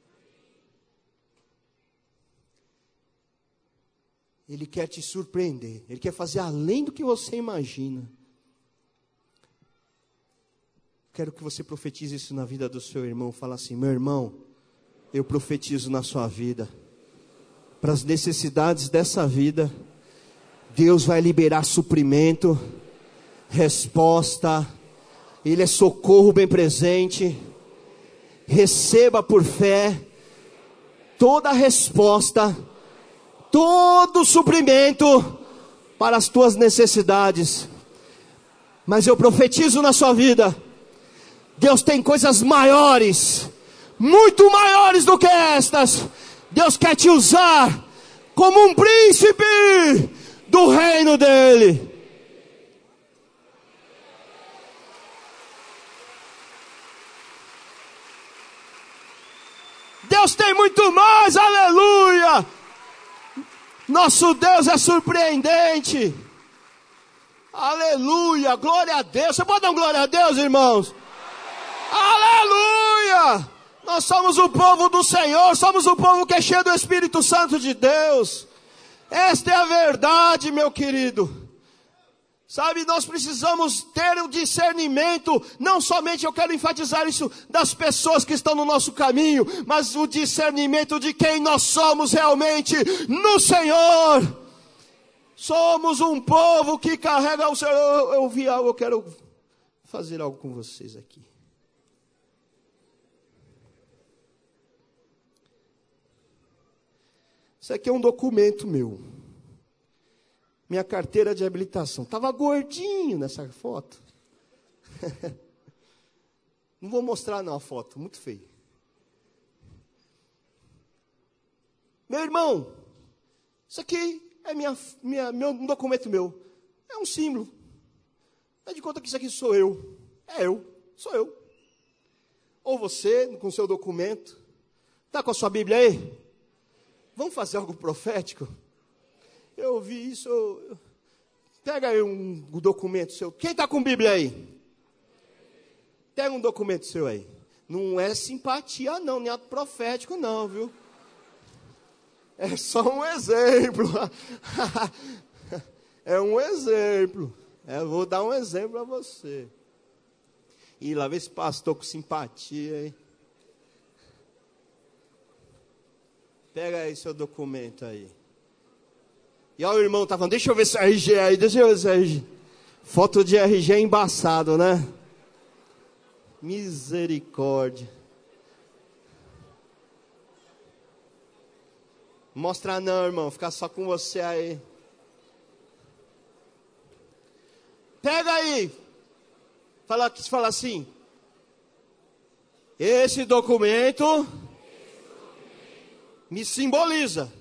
Ele quer te surpreender, Ele quer fazer além do que você imagina. Quero que você profetize isso na vida do seu irmão, fala assim, meu irmão, eu profetizo na sua vida, para as necessidades dessa vida, Deus vai liberar suprimento, resposta, Ele é socorro bem presente. Receba por fé toda a resposta, todo o suprimento para as tuas necessidades. Mas eu profetizo na sua vida, Deus tem coisas maiores, muito maiores do que estas. Deus quer te usar como um príncipe do reino dele. Deus tem muito mais, aleluia. Nosso Deus é surpreendente. Aleluia, glória a Deus. Você pode dar um glória a Deus, irmãos? Aleluia. Nós somos o povo do Senhor, somos o povo que é cheio do Espírito Santo de Deus. Esta é a verdade, meu querido. Sabe, nós precisamos ter o discernimento, não somente eu quero enfatizar isso das pessoas que estão no nosso caminho, mas o discernimento de quem nós somos realmente no Senhor. Somos um povo que carrega o Senhor. Eu, eu vi algo, eu quero fazer algo com vocês aqui. Isso aqui é um documento meu. Minha carteira de habilitação. Estava gordinho nessa foto. Não vou mostrar não a foto, muito feio. Meu irmão, isso aqui é minha, minha, meu, um documento meu. É um símbolo. Dá de conta que isso aqui sou eu. É eu, sou eu. Ou você, com seu documento. Está com a sua Bíblia aí? Vamos fazer algo profético? Eu ouvi isso. Eu... Pega aí um, um documento seu. Quem está com Bíblia aí? Pega um documento seu aí. Não é simpatia não, nem ato profético não, viu? É só um exemplo. É um exemplo. É, eu vou dar um exemplo para você. E lá vê esse pastor com simpatia, hein? Pega aí seu documento aí. E ó, o irmão tá falando, deixa eu ver esse R G aí, deixa eu ver esse R G. Foto de R G é embaçado, né? Misericórdia. Mostra não, irmão, ficar só com você aí. Pega aí. Fala, fala assim. Esse documento me simboliza.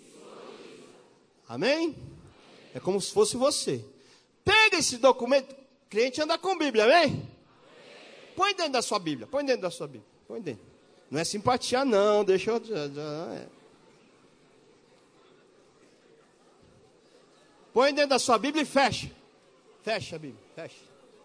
Amém? É como se fosse você. Pega esse documento. Crente anda com Bíblia, amém? Põe dentro da sua Bíblia. Põe dentro da sua Bíblia. Põe dentro. Não é simpatia não. Deixa eu... É. Põe dentro da sua Bíblia e fecha. Fecha a Bíblia. Fecha.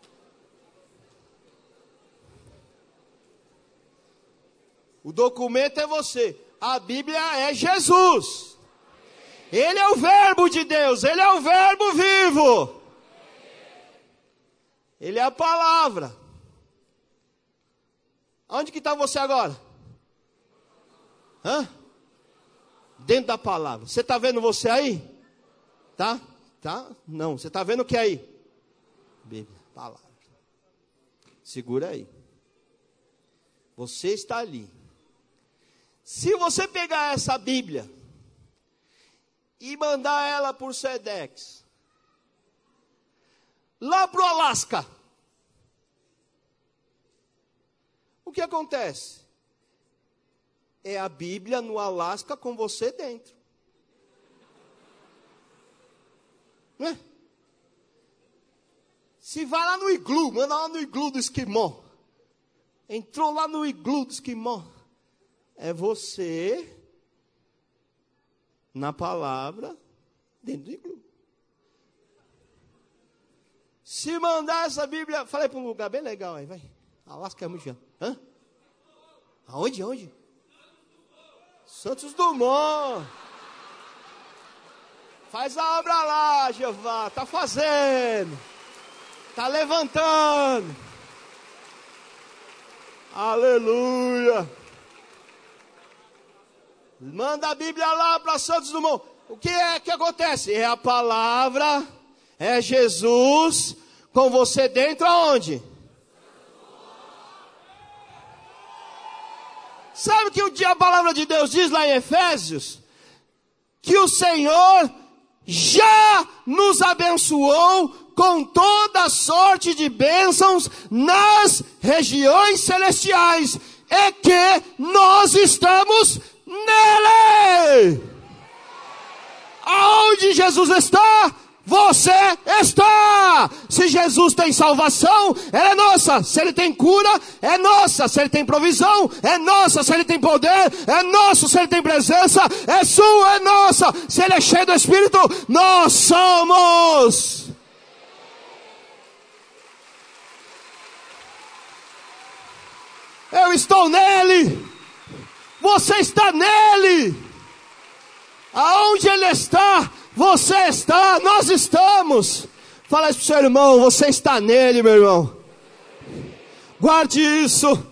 O documento é você. A Bíblia é Jesus. Ele é o verbo de Deus. Ele é o verbo vivo. Ele é a palavra. Onde que está você agora? Hã? Dentro da palavra. Você está vendo você aí? Tá? Tá? Não. Você está vendo o que aí? Bíblia, palavra. Segura aí. Você está ali. Se você pegar essa Bíblia e mandar ela por Sedex, lá para o Alasca, o que acontece? é a Bíblia no Alasca com você dentro. Não é? Se vai lá no iglu, manda lá no iglu do esquimó. Entrou lá no iglu do esquimó. É você, na palavra, dentro do iglu. Se mandar essa Bíblia, falei para um lugar bem legal aí, vai. Alasca é muito já. Hã? Aonde, aonde? Santos Dumont. Faz a obra lá, Jeová. Tá fazendo. Tá levantando. Aleluia. Manda a Bíblia lá para Santos Dumont. O que é que acontece? É a palavra, é Jesus com você dentro aonde? Sabe o que o dia a palavra de Deus diz lá em Efésios? Que o Senhor já nos abençoou com toda sorte de bênçãos nas regiões celestiais, e que nós estamos nele. Aonde Jesus está, você está. Se Jesus tem salvação, ela é nossa. Se ele tem cura, é nossa. Se ele tem provisão, é nossa. Se ele tem poder, é nosso. Se ele tem presença, é sua, é nossa. Se ele é cheio do Espírito, nós somos. Eu estou nele. Você está nele. Aonde ele está, você está, nós estamos. Fala isso para o seu irmão, você está nele, meu irmão. Guarde isso. O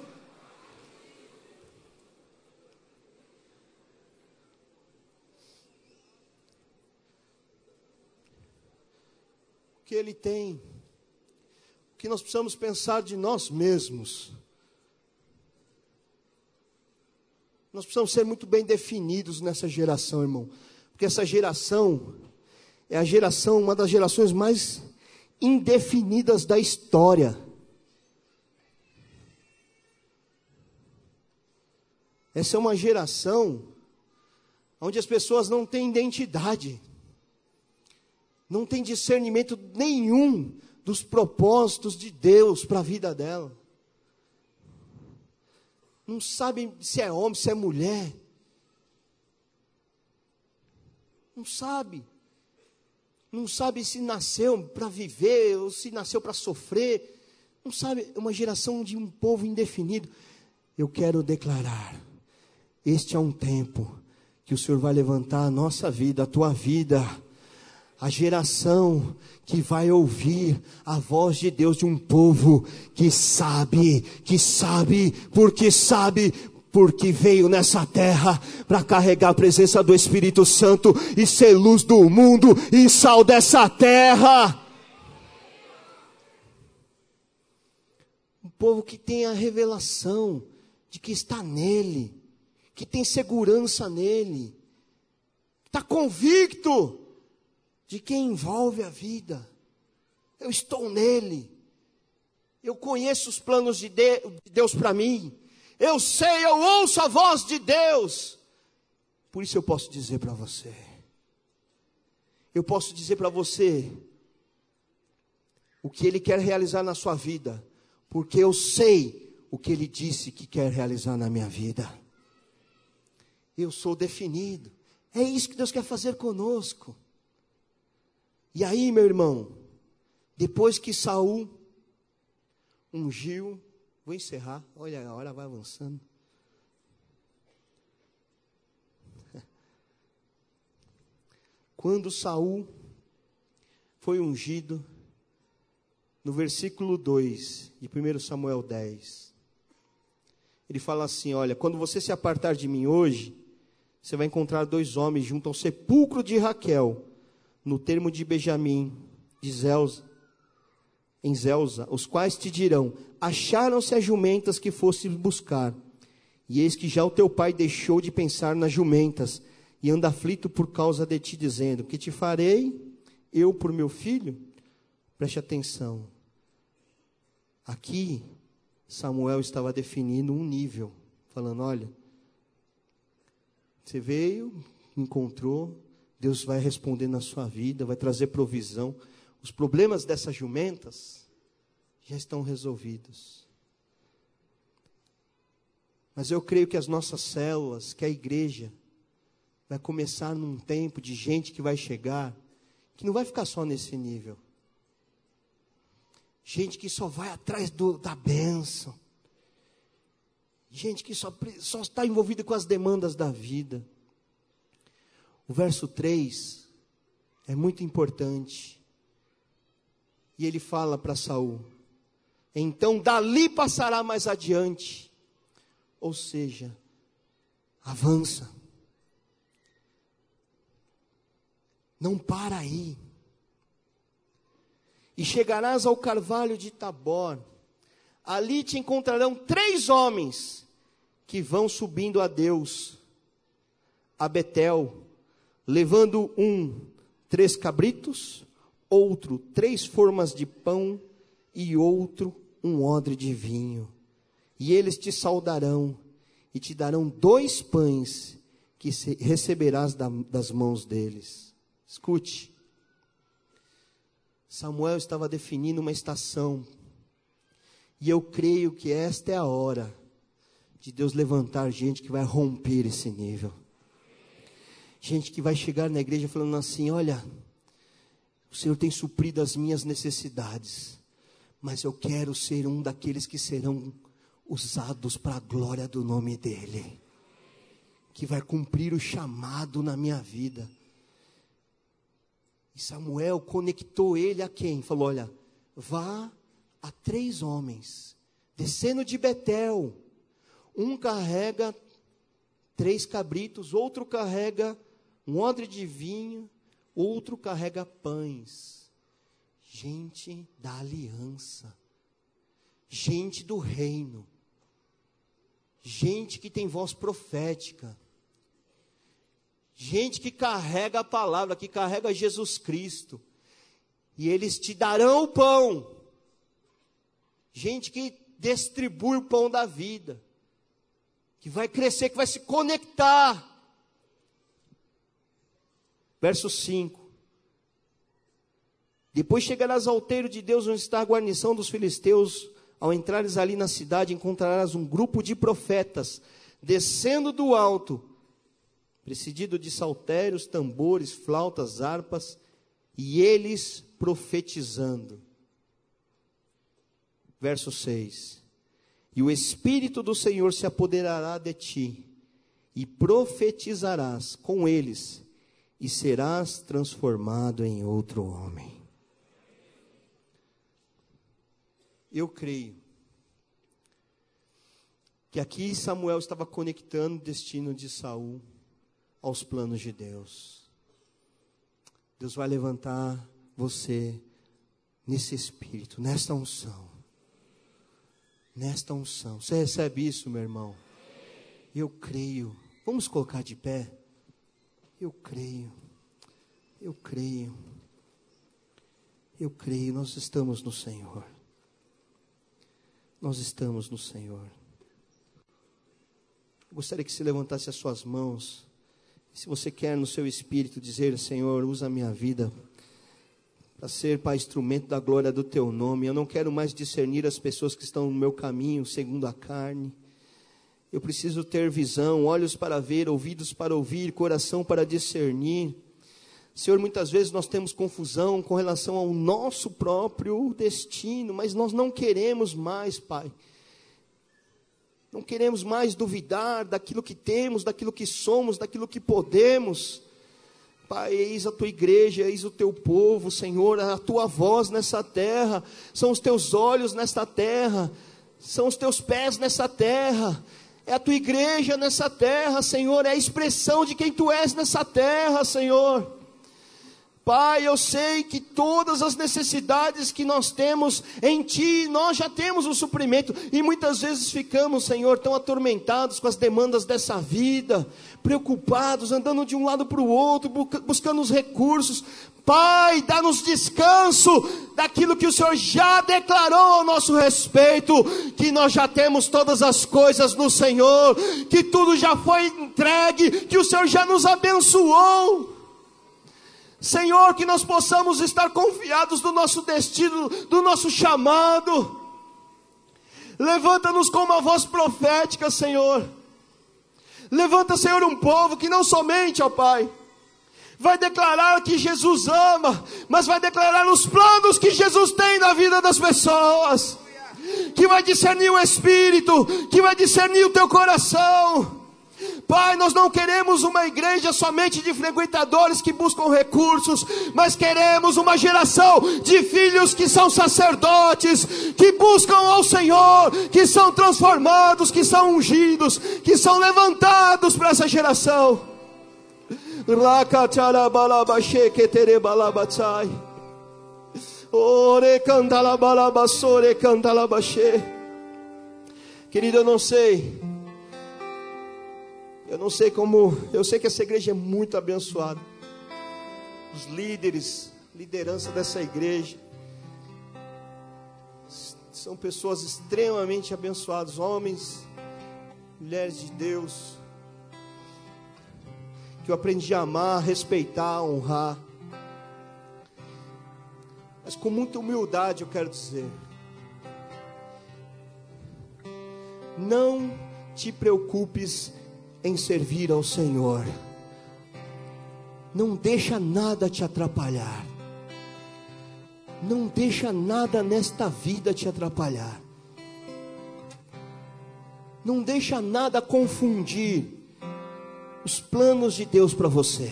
que ele tem, o que nós precisamos pensar de nós mesmos. Nós precisamos ser muito bem definidos nessa geração, irmão. Porque essa geração é a geração, uma das gerações mais indefinidas da história. Essa é uma geração onde as pessoas não têm identidade. Não têm discernimento nenhum dos propósitos de Deus para a vida dela. Não sabem se é homem, se é mulher. Não sabe. Não sabe se nasceu para viver ou se nasceu para sofrer. Não sabe, é uma geração de um povo indefinido. Eu quero declarar, este é um tempo que o Senhor vai levantar a nossa vida, a tua vida. A geração que vai ouvir a voz de Deus de um povo que sabe, que sabe, porque sabe, porque veio nessa terra para carregar a presença do Espírito Santo e ser luz do mundo e sal dessa terra. Um povo que tem a revelação de que está nele, que tem segurança nele, está convicto de quem envolve a vida. Eu estou nele. Eu conheço os planos de Deus para mim. Eu sei, eu ouço a voz de Deus. Por isso eu posso dizer para você. Eu posso dizer para você o que Ele quer realizar na sua vida. Porque eu sei o que Ele disse que quer realizar na minha vida. Eu sou definido. É isso que Deus quer fazer conosco. E aí, meu irmão, depois que Saul ungiu, vou encerrar, olha, a hora vai avançando. Quando Saul foi ungido, no versículo dois de primeiro Samuel dez, ele fala assim, olha, quando você se apartar de mim hoje, você vai encontrar dois homens junto ao sepulcro de Raquel, no termo de Benjamim, de Zelza, em Zelza, os quais te dirão, acharam-se as jumentas que foste buscar, e eis que já o teu pai deixou de pensar nas jumentas, e anda aflito por causa de ti, dizendo, que te farei eu por meu filho? Preste atenção, aqui Samuel estava definindo um nível, falando, olha, Você veio, encontrou, Deus vai responder na sua vida, vai trazer provisão. Os problemas dessas jumentas já estão resolvidos. Mas eu creio que as nossas células, que a igreja, vai começar num tempo de gente que vai chegar, que não vai ficar só nesse nível. Gente que só vai atrás do, da bênção. Gente que só, só está envolvida com as demandas da vida. O verso três é muito importante. E ele fala para Saul: então dali passará mais adiante. Ou seja, avança. Não para aí. E chegarás ao carvalho de Tabor. Ali te encontrarão três homens que vão subindo a Deus, a Betel, levando um três cabritos, outro três formas de pão e outro um odre de vinho. E eles te saudarão e te darão dois pães que receberás das mãos deles. Escute. Samuel estava definindo uma estação. E eu creio que esta é a hora de Deus levantar gente que vai romper esse nível. Gente que vai chegar na igreja falando assim: olha, o Senhor tem suprido as minhas necessidades, mas eu quero ser um daqueles que serão usados para a glória do nome dEle. Que vai cumprir o chamado na minha vida. E Samuel conectou ele a quem? Falou: olha, vá a três homens, descendo de Betel. Um carrega três cabritos, outro carrega um odre de vinho, outro carrega pães. Gente da aliança, gente do reino, gente que tem voz profética, gente que carrega a palavra, que carrega Jesus Cristo. E eles te darão o pão. Gente que distribui o pão da vida, que vai crescer, que vai se conectar. Verso cinco. Depois chegarás ao outeiro de Deus, onde está a guarnição dos filisteus. Ao entrares ali na cidade, encontrarás um grupo de profetas, descendo do alto, precedido de saltérios, tambores, flautas, harpas, e eles profetizando. Verso seis. E o Espírito do Senhor se apoderará de ti, e profetizarás com eles, e serás transformado em outro homem. Eu creio que aqui Samuel estava conectando o destino de Saul aos planos de Deus. Deus vai levantar você nesse espírito, nesta unção. Nesta unção. Você recebe isso, meu irmão? Eu creio. Vamos colocar de pé? Eu creio. Eu creio. Eu creio. Nós estamos no Senhor. Nós estamos no Senhor. Eu gostaria que você levantasse as suas mãos. Se você quer no seu espírito dizer: Senhor, usa a minha vida para ser, Pai, instrumento da glória do Teu nome. Eu não quero mais discernir as pessoas que estão no meu caminho segundo a carne. Eu preciso ter visão, olhos para ver, ouvidos para ouvir, coração para discernir. Senhor, muitas vezes nós temos confusão com relação ao nosso próprio destino, mas nós não queremos mais, Pai. Não queremos mais duvidar daquilo que temos, daquilo que somos, daquilo que podemos. Pai, eis a tua igreja, eis o teu povo, Senhor, a tua voz nessa terra, são os teus olhos nesta terra, são os teus pés nessa terra, é a tua igreja nessa terra, Senhor, é a expressão de quem tu és nessa terra, Senhor. Pai, eu sei que todas as necessidades que nós temos em Ti, nós já temos o suprimento. E muitas vezes ficamos, Senhor, tão atormentados com as demandas dessa vida, preocupados, andando de um lado para o outro, buscando os recursos. Pai, dá-nos descanso daquilo que o Senhor já declarou ao nosso respeito, que nós já temos todas as coisas no Senhor, que tudo já foi entregue, que o Senhor já nos abençoou. Senhor, que nós possamos estar confiados do nosso destino, do nosso chamado. Levanta-nos com uma voz profética, Senhor. Levanta, Senhor, um povo que não somente, ó Pai, vai declarar que Jesus ama, mas vai declarar os planos que Jesus tem na vida das pessoas, que vai discernir o Espírito, que vai discernir o teu coração. Pai, nós não queremos uma igreja somente de frequentadores que buscam recursos, mas queremos uma geração de filhos que são sacerdotes, que buscam ao Senhor, que são transformados, que são ungidos, que são levantados para essa geração. Querido, eu não sei, eu não sei como, eu sei que essa igreja é muito abençoada. Os líderes, liderança dessa igreja, são pessoas extremamente abençoadas, homens, mulheres de Deus, que eu aprendi a amar, respeitar, honrar. Mas com muita humildade eu quero dizer, não te preocupes em servir ao Senhor. Não deixa nada te atrapalhar. Não deixa nada nesta vida te atrapalhar. Não deixa nada confundir os planos de Deus para você.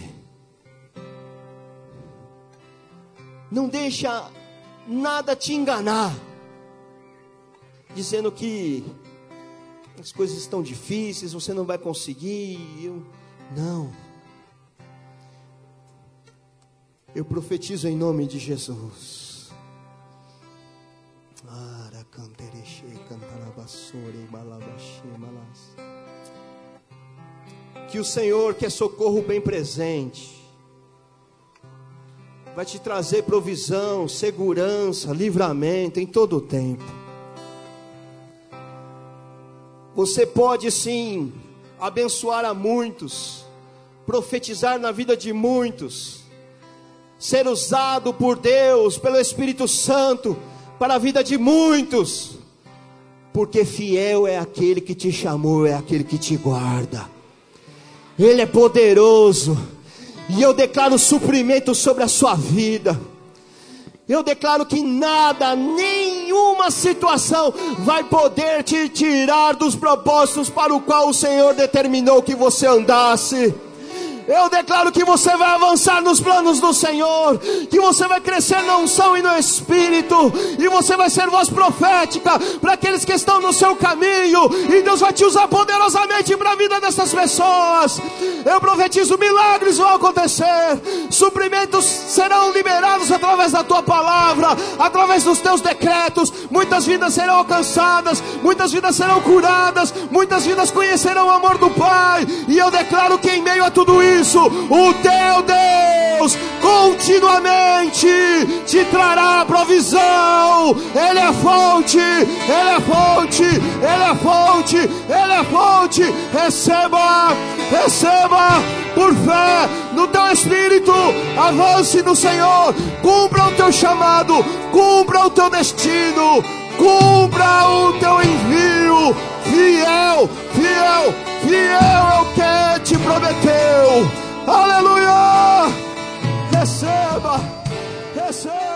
Não deixa nada te enganar, dizendo que as coisas estão difíceis, você não vai conseguir. Eu, não. Eu profetizo em nome de Jesus. Que o Senhor, que é socorro bem presente, vai te trazer provisão, segurança, livramento em todo o tempo. Você pode sim abençoar a muitos, profetizar na vida de muitos, ser usado por Deus, pelo Espírito Santo, para a vida de muitos, porque fiel é aquele que te chamou, é aquele que te guarda. Ele é poderoso, e eu declaro suprimento sobre a sua vida. Eu declaro que nada, nenhuma situação vai poder te tirar dos propósitos para o qual o Senhor determinou que você andasse. Eu declaro que você vai avançar nos planos do Senhor, que você vai crescer na unção e no Espírito, e você vai ser voz profética para aqueles que estão no seu caminho, e Deus vai te usar poderosamente para a vida dessas pessoas. Eu profetizo, milagres vão acontecer, suprimentos serão liberados através da tua palavra, através dos teus decretos. Muitas vidas serão alcançadas, muitas vidas serão curadas, muitas vidas conhecerão o amor do Pai. E eu declaro que em meio a tudo isso, o teu Deus continuamente te trará provisão. Ele é fonte, Ele é fonte, Ele é fonte, Ele é fonte. Receba, receba por fé no teu espírito. Avance no Senhor, cumpra o teu chamado, cumpra o teu destino, cumpra o teu envio. Fiel, fiel, fiel é o que te prometeu. Aleluia! Receba, receba.